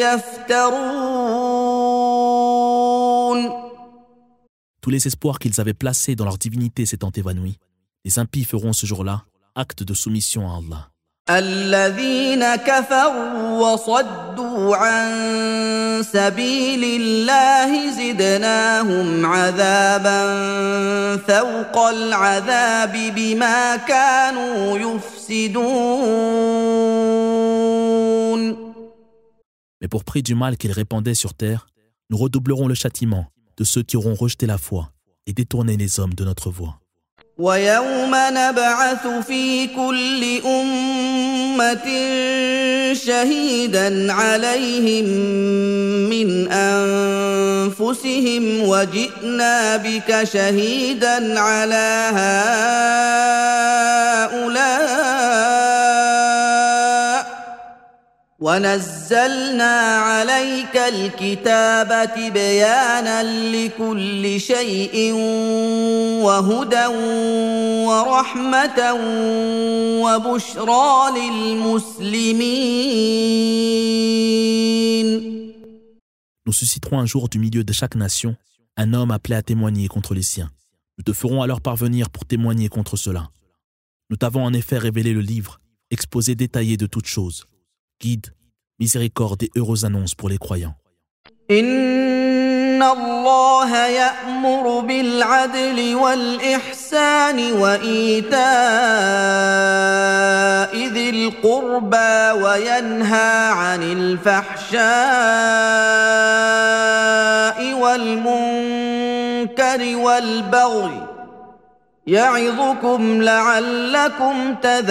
يَفْتَرُونَ. Tous les espoirs qu'ils avaient placés dans leur divinité s'étant évanouis, les impies feront ce jour-là acte de soumission à Allah. الذين كفروا وصدوا عن سبيل الله زدناهم عذابا فوق العذاب بما كانوا يفسدون. Mais pour prix du mal qu'ils répandaient sur terre, nous redoublerons le châtiment de ceux qui auront rejeté la foi et détourné les hommes de notre voie. وَيَوْمَ نَبْعَثُ فِي كُلِّ أُمَّةٍ شَهِيدًا عَلَيْهِمْ مِنْ أَنفُسِهِمْ وَجِئْنَا بِكَ شَهِيدًا عَلَى هَؤُلَاءِ وَنَزَّلْنَا عَلَيْكَ الْكِتَابَ تِبْيَانًا لِكُلِّ شَيْءٍ وَهُدًى وَرَحْمَةً وَبُشْرَى لِلْمُسْلِمِينَ. Nous susciterons un jour du milieu de chaque nation un homme appelé à témoigner contre les siens. Nous te ferons alors parvenir pour témoigner contre cela. Nous t'avons en effet révélé le livre, exposé détaillé de toutes choses, guide, miséricorde et heureuse annonce pour les croyants. إن الله يأمر بالعدل والإحسان وإيتاء ذي القربى وينهى عن الفحشاء والمنكر والبغي يعظكم لعلكم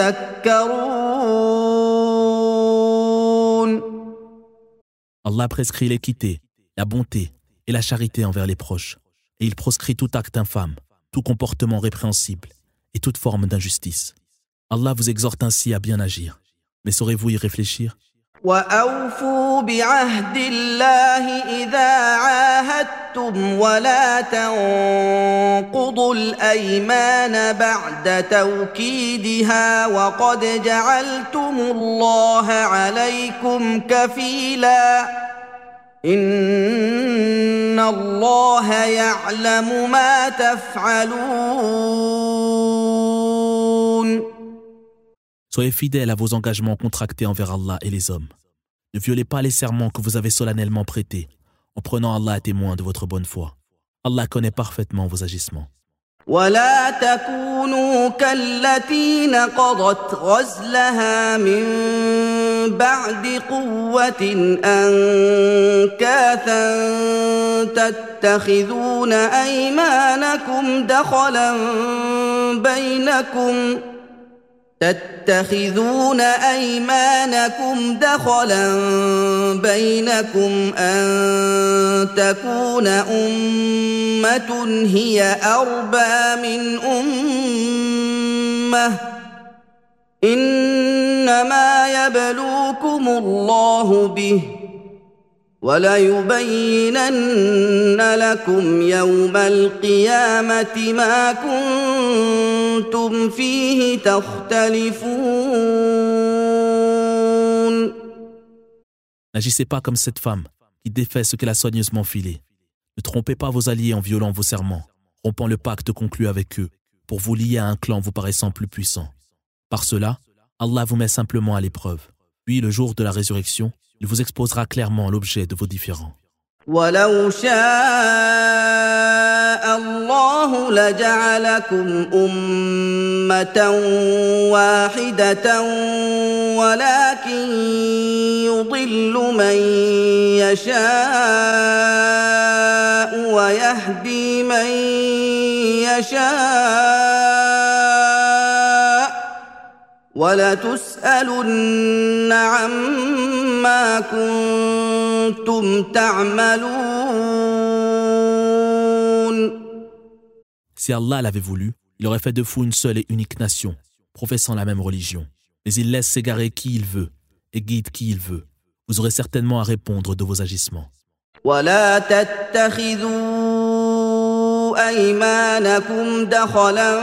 تذكرون. Allah prescrit l'équité, la bonté et la charité envers les proches, et il proscrit tout acte infâme, tout comportement répréhensible et toute forme d'injustice. Allah vous exhorte ainsi à bien agir, mais saurez-vous y réfléchir? وَأَوْفُوا بِعَهْدِ اللَّهِ إِذَا عَاهَدتُّمْ عاهدتم ولا تنقضوا الأيمان بعد توكيدها وقد جعلتم الله عليكم كفيلا إن الله يعلم ما تفعلون. Soyez fidèles à vos engagements contractés envers Allah et les hommes. Ne violez pas les serments que vous avez solennellement prêtés, en prenant Allah à témoin de votre bonne foi. Allah connaît parfaitement vos agissements. ولا تكونوا كالتي نقضت غزلها من بعد قوة أنكاثا تتخذون أيمانكم دخلا بينكم تتخذون أيمانكم دخلا بينكم أن تكون أمة هي أربى من أمة إنما يبلوكم الله به وَلَيُبَيِّنَنَّ لَكُمْ يَوْمَ الْقِيَامَةِ مَا كُنتُمْ فِيهِ تَخْتَلِفُونَ. N'agissez pas comme cette femme qui défait ce qu'elle a soigneusement filé. Ne trompez pas vos alliés en violant vos serments, rompant le pacte conclu avec eux, pour vous lier à un clan vous paraissant plus puissant. Par cela, Allah vous met simplement à l'épreuve. Puis, le jour de la résurrection, il vous exposera clairement l'objet de vos différends. وَلَوْ شَاءَ اللَّهُ لَجَعَلَكُمْ أُمَّةً وَاحِدَةً وَلَكِنْ يُضِلُّ مَنْ يَشَاءُ وَيَهْدِي مَنْ يَشَاءُ وَلَتُسْأَلُنَّ عَمَّا كُنتُمْ تَعْمَلُونَ. Si Allah l'avait voulu, il aurait fait de vous une seule et unique nation, professant la même religion. Mais il laisse s'égarer qui il veut et guide qui il veut. Vous aurez certainement à répondre de vos agissements. وَلَا تَتَّخِذُوا أَيْمَانَكُمْ دَخَلًا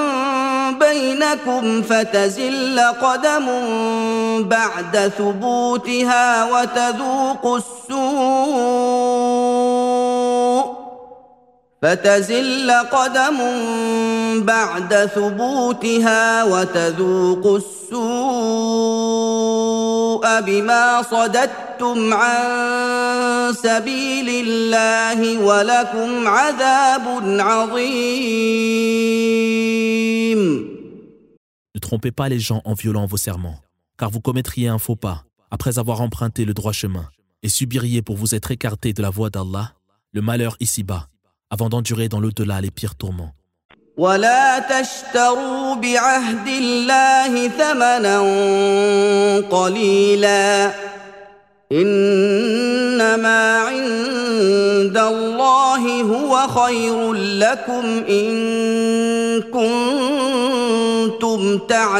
بينكم فتزل قدم بعد ثبوتها وتذوقوا السوء فتزل قدم بعد ثبوتها وتذوقوا السوء بما صددتم عن سبيل الله ولكم عذاب عظيم. Ne trompez pas les gens en violant vos serments, car vous commettriez un faux pas après avoir emprunté le droit chemin et subiriez pour vous être écarté de la voie d'Allah le malheur ici-bas, avant d'endurer dans l'au-delà les pires tourments. ولا تشتروا بعهد الله ثمنا قليلا إنما عند الله هو خير لكم إن كنتم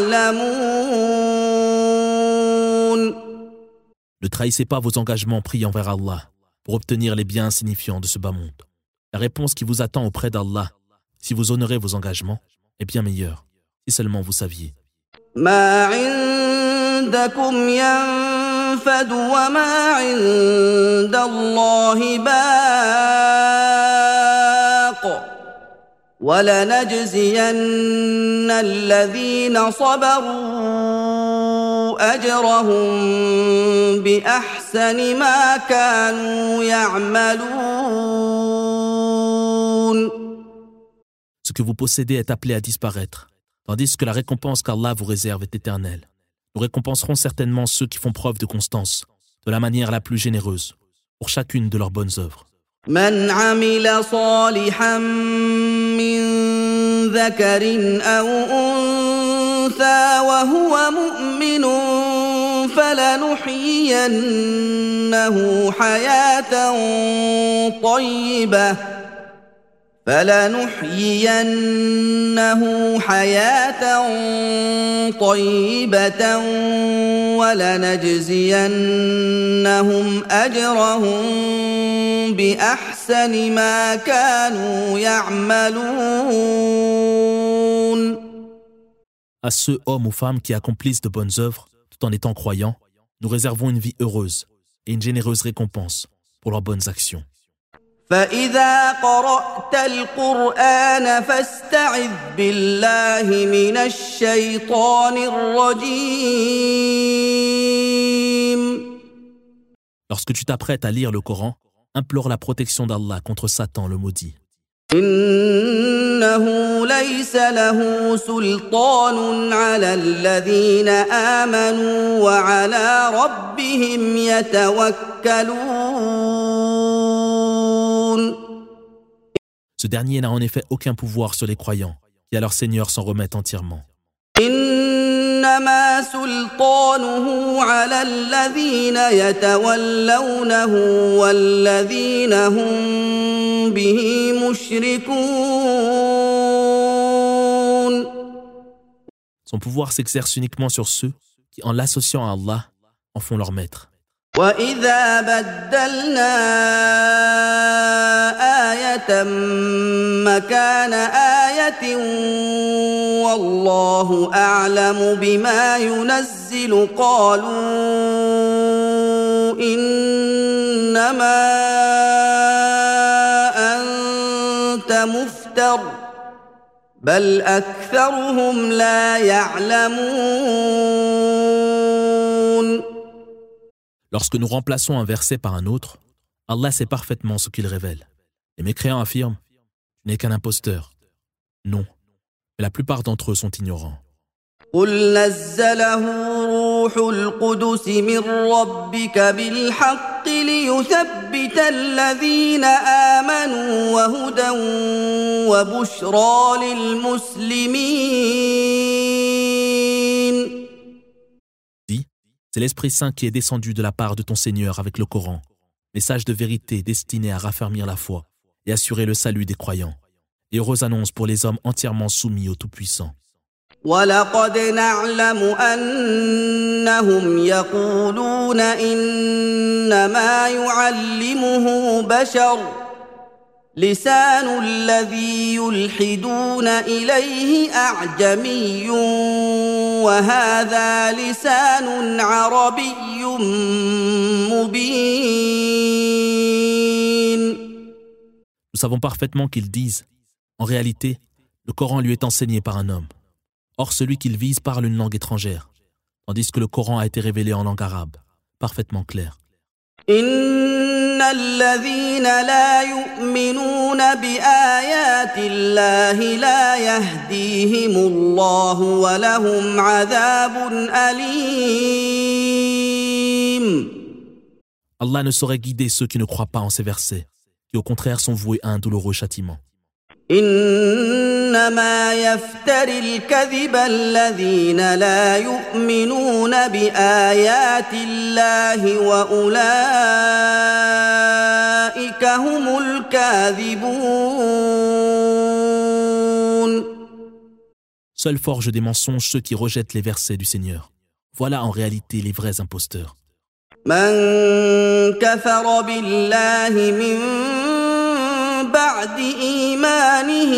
تعلمون. Ne trahissez pas vos engagements pris envers Allah pour obtenir les biens insignifiants de ce bas monde. La réponse qui vous attend auprès d'Allah, si vous honorez vos engagements, est bien meilleure, si seulement vous saviez. ما عندكم ينفد وما عند الله باق ولنجزين الذين صبروا أجرهم بأحسن ما كانوا يعملون. Ce que vous possédez est appelé à disparaître, tandis que la récompense qu'Allah vous réserve est éternelle. Nous récompenserons certainement ceux qui font preuve de constance, de la manière la plus généreuse, pour chacune de leurs bonnes œuvres. من عمل صالحا من ذكر أو أنثى وهو مؤمن فلنحيينه حياة طيبة فلنحيينه حياة طيبة ولنجزينهم أجرهم بأحسن ما كانوا يعملون. À ceux hommes ou femmes qui accomplissent de bonnes œuvres, tout en étant croyants, nous réservons une vie heureuse et une généreuse récompense pour leurs bonnes actions. فإذا قرأت القرآن فاستعذ بالله من الشيطان الرجيم. Lorsque tu t'apprêtes à lire le Coran, implore la protection d'Allah contre Satan le maudit. إنه ليس له سلطان على الذين آمنوا وعلى ربهم يتوكلون. Ce dernier n'a en effet aucun pouvoir sur les croyants, qui à leur Seigneur s'en remettent entièrement. إنما سلطانه على الذين يتولونه والذين هم به مشركون. Son pouvoir s'exerce uniquement sur ceux qui, en l'associant à Allah, en font leur maître. وإذا بدلنا آية مكان آية والله أعلم بما ينزل قالوا إنما أنت مفتر بل أكثرهم لا يعلمون. Lorsque nous remplaçons un verset par un autre, Allah sait parfaitement ce qu'il révèle. Les mécréants affirment « Tu n'es qu'un imposteur ». Non, mais la plupart d'entre eux sont ignorants. قل نزله روح القدس من ربك بالحق ليثبت الذين آمنوا وهدى وبشرى للمسلمين. Dis, c'est l'Esprit Saint qui est descendu de la part de ton Seigneur avec le Coran, message de vérité destiné à raffermir la foi et assurer le salut des croyants. Et heureuse annonce pour les hommes entièrement soumis au Tout-Puissant. وَلَقَدْ نَعْلَمُ أَنَّهُمْ يَقُولُونَ إِنَّمَا يُعَلِّمُهُ بَشَرٌ لِسَانُ الَّذِي يُلْحِدُونَ إِلَيْهِ أَعْجَمِيٌّ وَهَذَا لِسَانٌ عَرَبِيٌّ مُبِينٌ. Nous savons parfaitement qu'ils disent, en réalité, le Coran lui est enseigné par un homme. Or, celui qu'il vise parle une langue étrangère, tandis que le Coran a été révélé en langue arabe, parfaitement clair. إن الذين لا يؤمنون بآيات الله لا يهديهم الله ولهم عذاب أليم. Allah ne saurait guider ceux qui ne croient pas en ces versets, qui au contraire sont voués à un douloureux châtiment. إنما يفتري الكذب الذين لا يؤمنون بآيات الله وأولئك هم الكاذبون. Seuls forgent des mensonges ceux qui rejettent les versets du Seigneur. Voilà en réalité les vrais imposteurs. من كفر بالله من بعد إيمانه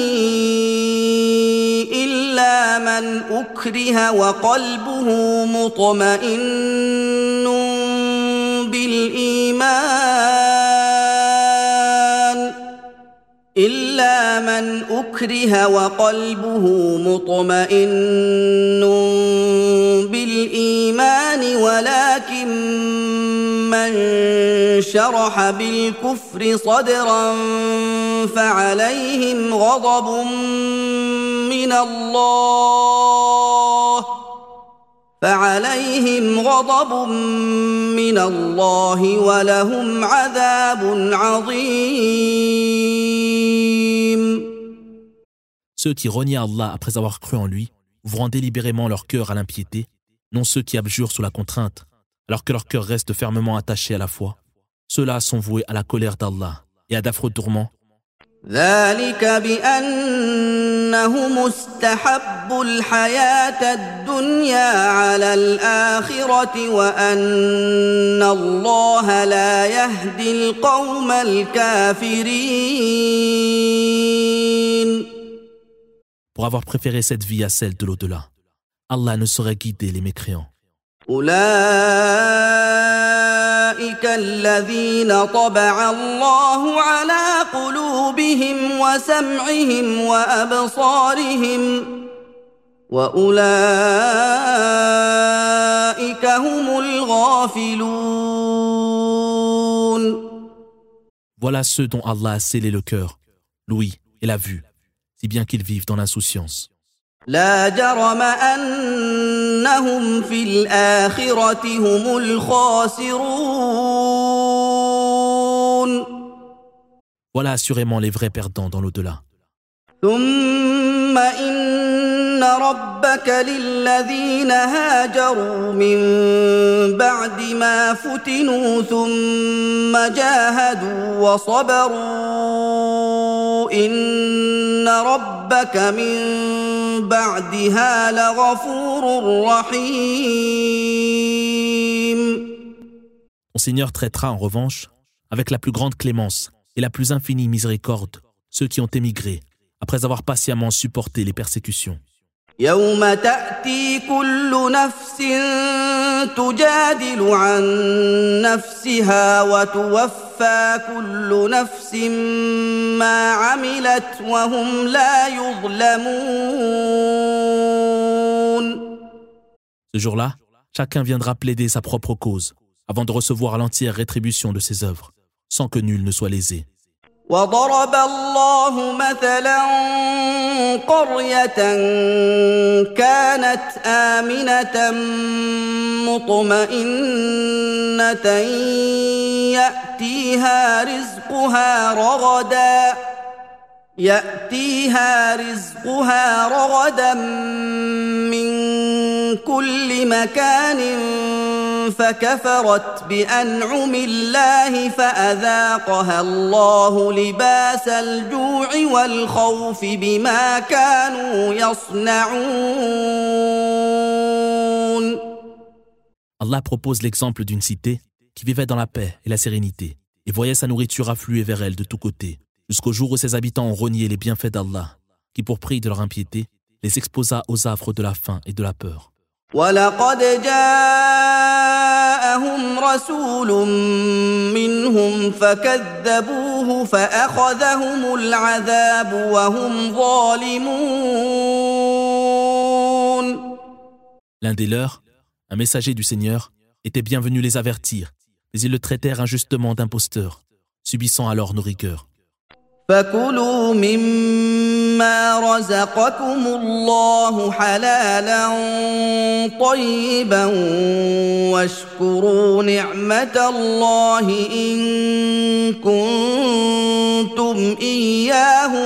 إلا من أكره وقلبه مطمئن بالإيمان إلا من أكره وقلبه مطمئن بالإيمان ولكن من شرح بالكفر صدرا فعليهم غضب من الله فعليهم غضب من الله ولهم عذاب عظيم. Ceux qui renient Allah après avoir cru en lui ouvrant délibérément leur cœur à l'impiété, non ceux qui abjurent sous la contrainte, alors que leur cœur reste fermement attaché à la foi. Ceux-là sont voués à la colère d'Allah et à d'affreux tourments. ذلك بأنهم استحبوا الحياة الدنيا على الآخرة وأن الله لا يهدي القوم الكافرين. Pour avoir préféré cette vie à celle de l'au-delà, Allah ne saurait guider les mécréants. أولئك الذين طبع الله على قلوبهم وسمعهم وأبصارهم وأولئك هم الغافلون. Voilà ceux dont Allah a scellé le cœur, l'ouïe et la vue, si bien qu'ils vivent dans l'insouciance. لا جرم أنهم في الآخرة هم الخاسرون. Voilà assurément les vrais perdants dans l'au-delà. ثم إن ربك للذين هاجروا من بعد ما فتنوا ثم جاهدوا وصبروا إن ربك من بعدها لغفور رحيم. Ton Seigneur traitera en revanche avec la plus grande clémence et la plus infinie miséricorde ceux qui ont émigré après avoir patiemment supporté les persécutions. يوم تأتي كل نفس تجادل عن نفسها وتوفى كل نفس ما عملت وهم لا يظلمون. Ce jour-là, chacun viendra plaider sa propre cause avant de recevoir l'entière rétribution de ses œuvres, sans que nul ne soit lésé. وضرب الله مثلا قرية كانت آمنة مطمئنة يأتيها رزقها رغدا يأتيها رزقها رغدا من كل مكان فكفرت بأنعم الله فأذاقها الله لباس الجوع والخوف بما كانوا يصنعون. Allah propose l'exemple d'une cité qui vivait dans la paix et la sérénité et voyait sa nourriture affluer vers elle de tous côtés, jusqu'au jour où ses habitants ont renié les bienfaits d'Allah, qui pour prix de leur impiété, les exposa aux affres de la faim et de la peur. وَلَقَدْ جَاءَهُمْ رَسُولٌ مِّنْهُمْ فَكَذَّبُوهُ فَأَخَذَهُمُ الْعَذَابُ وَهُمْ ظَالِمُونَ. L'un des leurs, un messager du Seigneur, était bien venu les avertir, mais ils le traitèrent injustement d'imposteur, subissant alors nos rigueurs. فَكُلُوا مِمَّا رَزَقَكُمُ اللَّهُ حَلَالًا طَيِّبًا وَاشْكُرُوا نِعْمَةَ اللَّهِ إِن كُنتُمْ إِيَّاهُ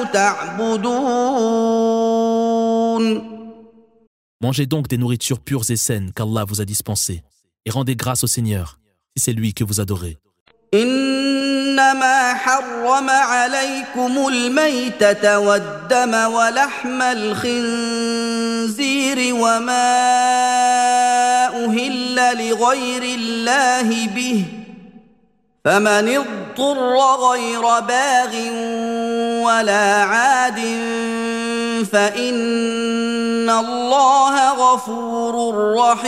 تَعْبُدُونَ. Mangez donc des nourritures pures et saines qu'Allah vous a dispensées, et rendez grâce au Seigneur, si c'est lui que vous adorez. إنما حرم عليكم الميتة والدم ولحم الخنزير وما أهل لغير الله به فمن اضطر غير باغ ولا عاد فإن الله غفور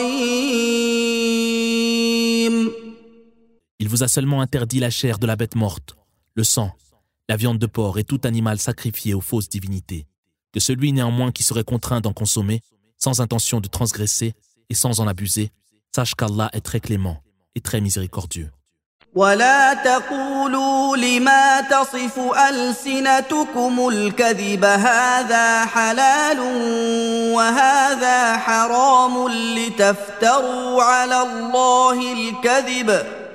رحيم. Il vous a seulement interdit la chair de la bête morte, le sang, la viande de porc et tout animal sacrifié aux fausses divinités, que celui néanmoins qui serait contraint d'en consommer, sans intention de transgresser et sans en abuser, sache qu'Allah est très clément et très miséricordieux. ولا تقولوا لما تصف ألسنتكم الكذب هذا حلال وهذا حرام لتفتروا على الله الكذب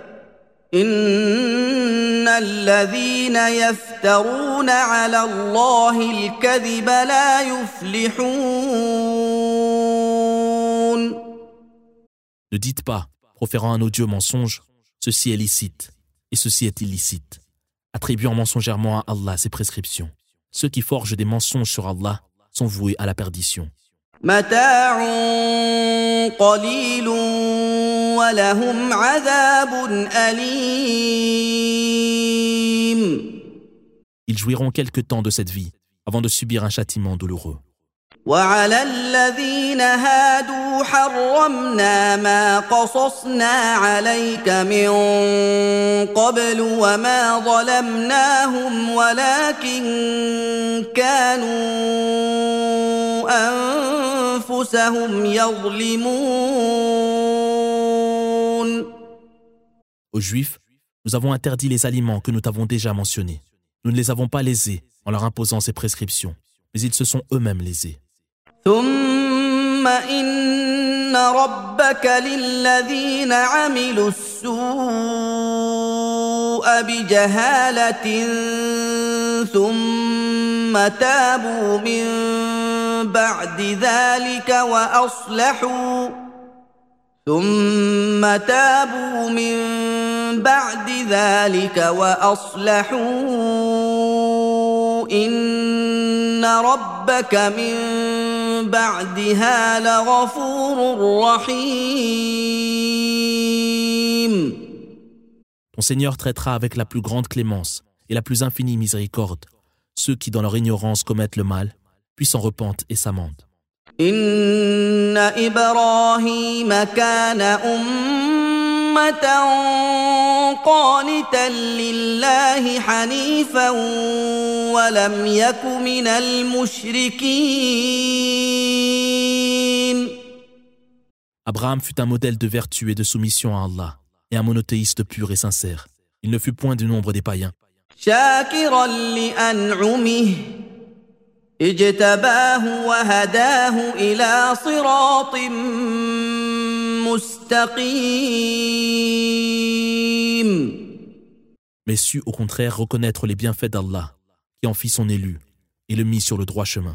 إن الذين يفترون على الله الكذب لا يفلحون. Ne dites pas, proférant un odieux mensonge, ceci est licite et ceci est illicite. attribuant mensongèrement à Allah ses prescriptions. Ceux qui forgent des mensonges sur Allah sont voués à la perdition. متاع قليل ولهم عذاب أليم. Ils jouiront quelque temps de cette vie avant de subir un châtiment douloureux. وعلى الذين هادوا حرمنا ما قصصنا عليك من قبل وما ظلمناهم ولكن كانوا أنفسهم يظلمون. Aux Juifs, nous avons interdit les aliments que nous t'avons déjà mentionnés. Nous ne les avons pas lésés en leur imposant ces prescriptions, mais ils se sont eux-mêmes lésés. ثم إن ربك للذين عملوا السوء بجهالة ثم تابوا من بعد ذلك وأصلحوا ثم تابوا من بعد ذلك وأصلحوا إن ربك من بعدها لغفور رحيم. Ton Seigneur traitera avec la plus grande clémence et la plus infinie miséricorde ceux qui dans leur ignorance commettent le mal, puis s'en repentent et s'amendent. إن إبراهيم كان أمة قانتا لله حنيفا ولم يك من المشركين. Abraham fut un modèle de vertu et de soumission à Allah, et un monothéiste pur et sincère. Il ne fut point du nombre des païens. شاكرا لأنعمه اجتباه وهداه إلى صراط مستقيم. Mais sut au contraire reconnaître les bienfaits d'Allah, qui en fit son élu, et le mit sur le droit chemin.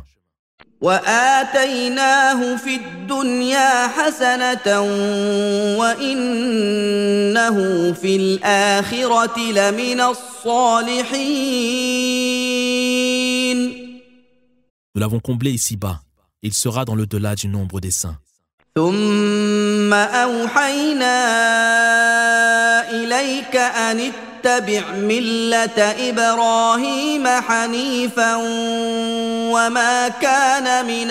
وآتيناه في الدنيا حسنة وإنه في الآخرة لمن الصالحين. Nous l'avons comblé ici-bas, et il sera dans le-delà du nombre des saints. ثم أوحينا إليك أن اتبع ملة إبراهيم حنيفا وما كان من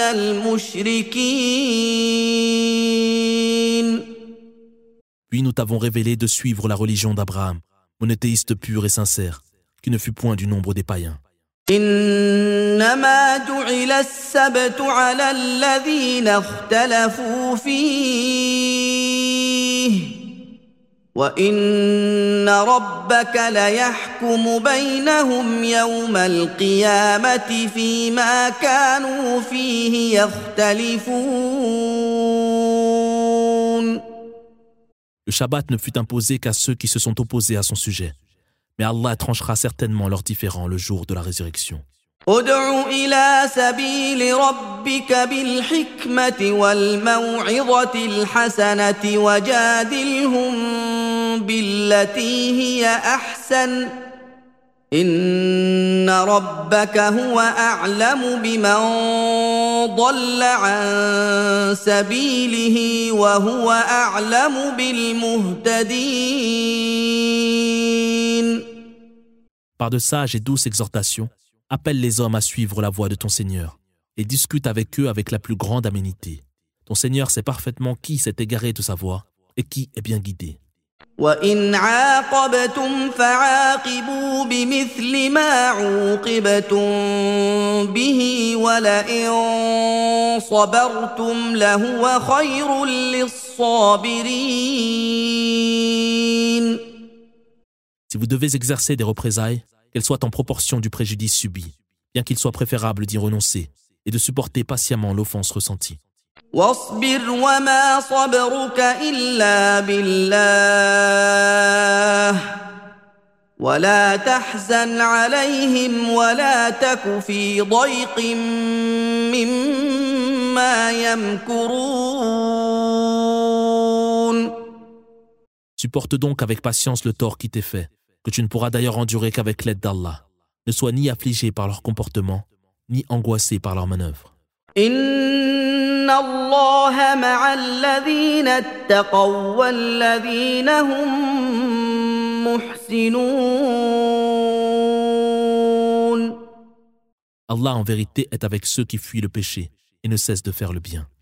المشركين. Puis nous t'avons révélé de suivre la religion d'Abraham, monothéiste pur et sincère, qui ne fut point du nombre des païens. إنما جعل السبت على الذين اختلفوا فيه وإن ربك ليحكم بينهم يوم القيامة فيما كانوا فيه يختلفون. Le Shabbat ne fut imposé qu'à ceux qui se sont opposés à son sujet. Mais Allah tranchera certainement leurs différends le jour de la résurrection. ادع إلى سبيل ربك بالحكمة والموعظة الحسنة وجادلهم بالتي هي أحسن إن ربك هو أعلم بمن ضل عن سبيله وهو أعلم بالمهتدين. Par de sages et douces exhortations, appelle les hommes à suivre la voie de ton Seigneur et discute avec eux avec la plus grande aménité. Ton Seigneur sait parfaitement qui s'est égaré de sa voie et qui est bien guidé. وَإِنْ عَاقَبْتُمْ فَعَاقِبُوا بِمِثْلِ مَا عُوقِبْتُمْ بِهِ وَلَئِنْ صَبَرْتُمْ لَهُوَ خَيْرٌ لِلصَّابِرِينَ. Si vous devez exercer des représailles, qu'elles soient en proportion du préjudice subi, bien qu'il soit préférable d'y renoncer et de supporter patiemment l'offense ressentie. واصبر وما صبرك إلا بالله ولا تحزن عليهم ولا تك في ضيق مما يمكرون. Supporte donc avec patience le tort qui t'est fait, que tu ne pourras d'ailleurs endurer qu'avec l'aide d'Allah. Ne sois ni affligé par leur comportement, ni angoissé par leurs manœuvres. إن الله مع الذين اتقوا والذين هم محسنون. Allah en vérité est avec ceux qui fuient le péché et ne cessent de faire le bien.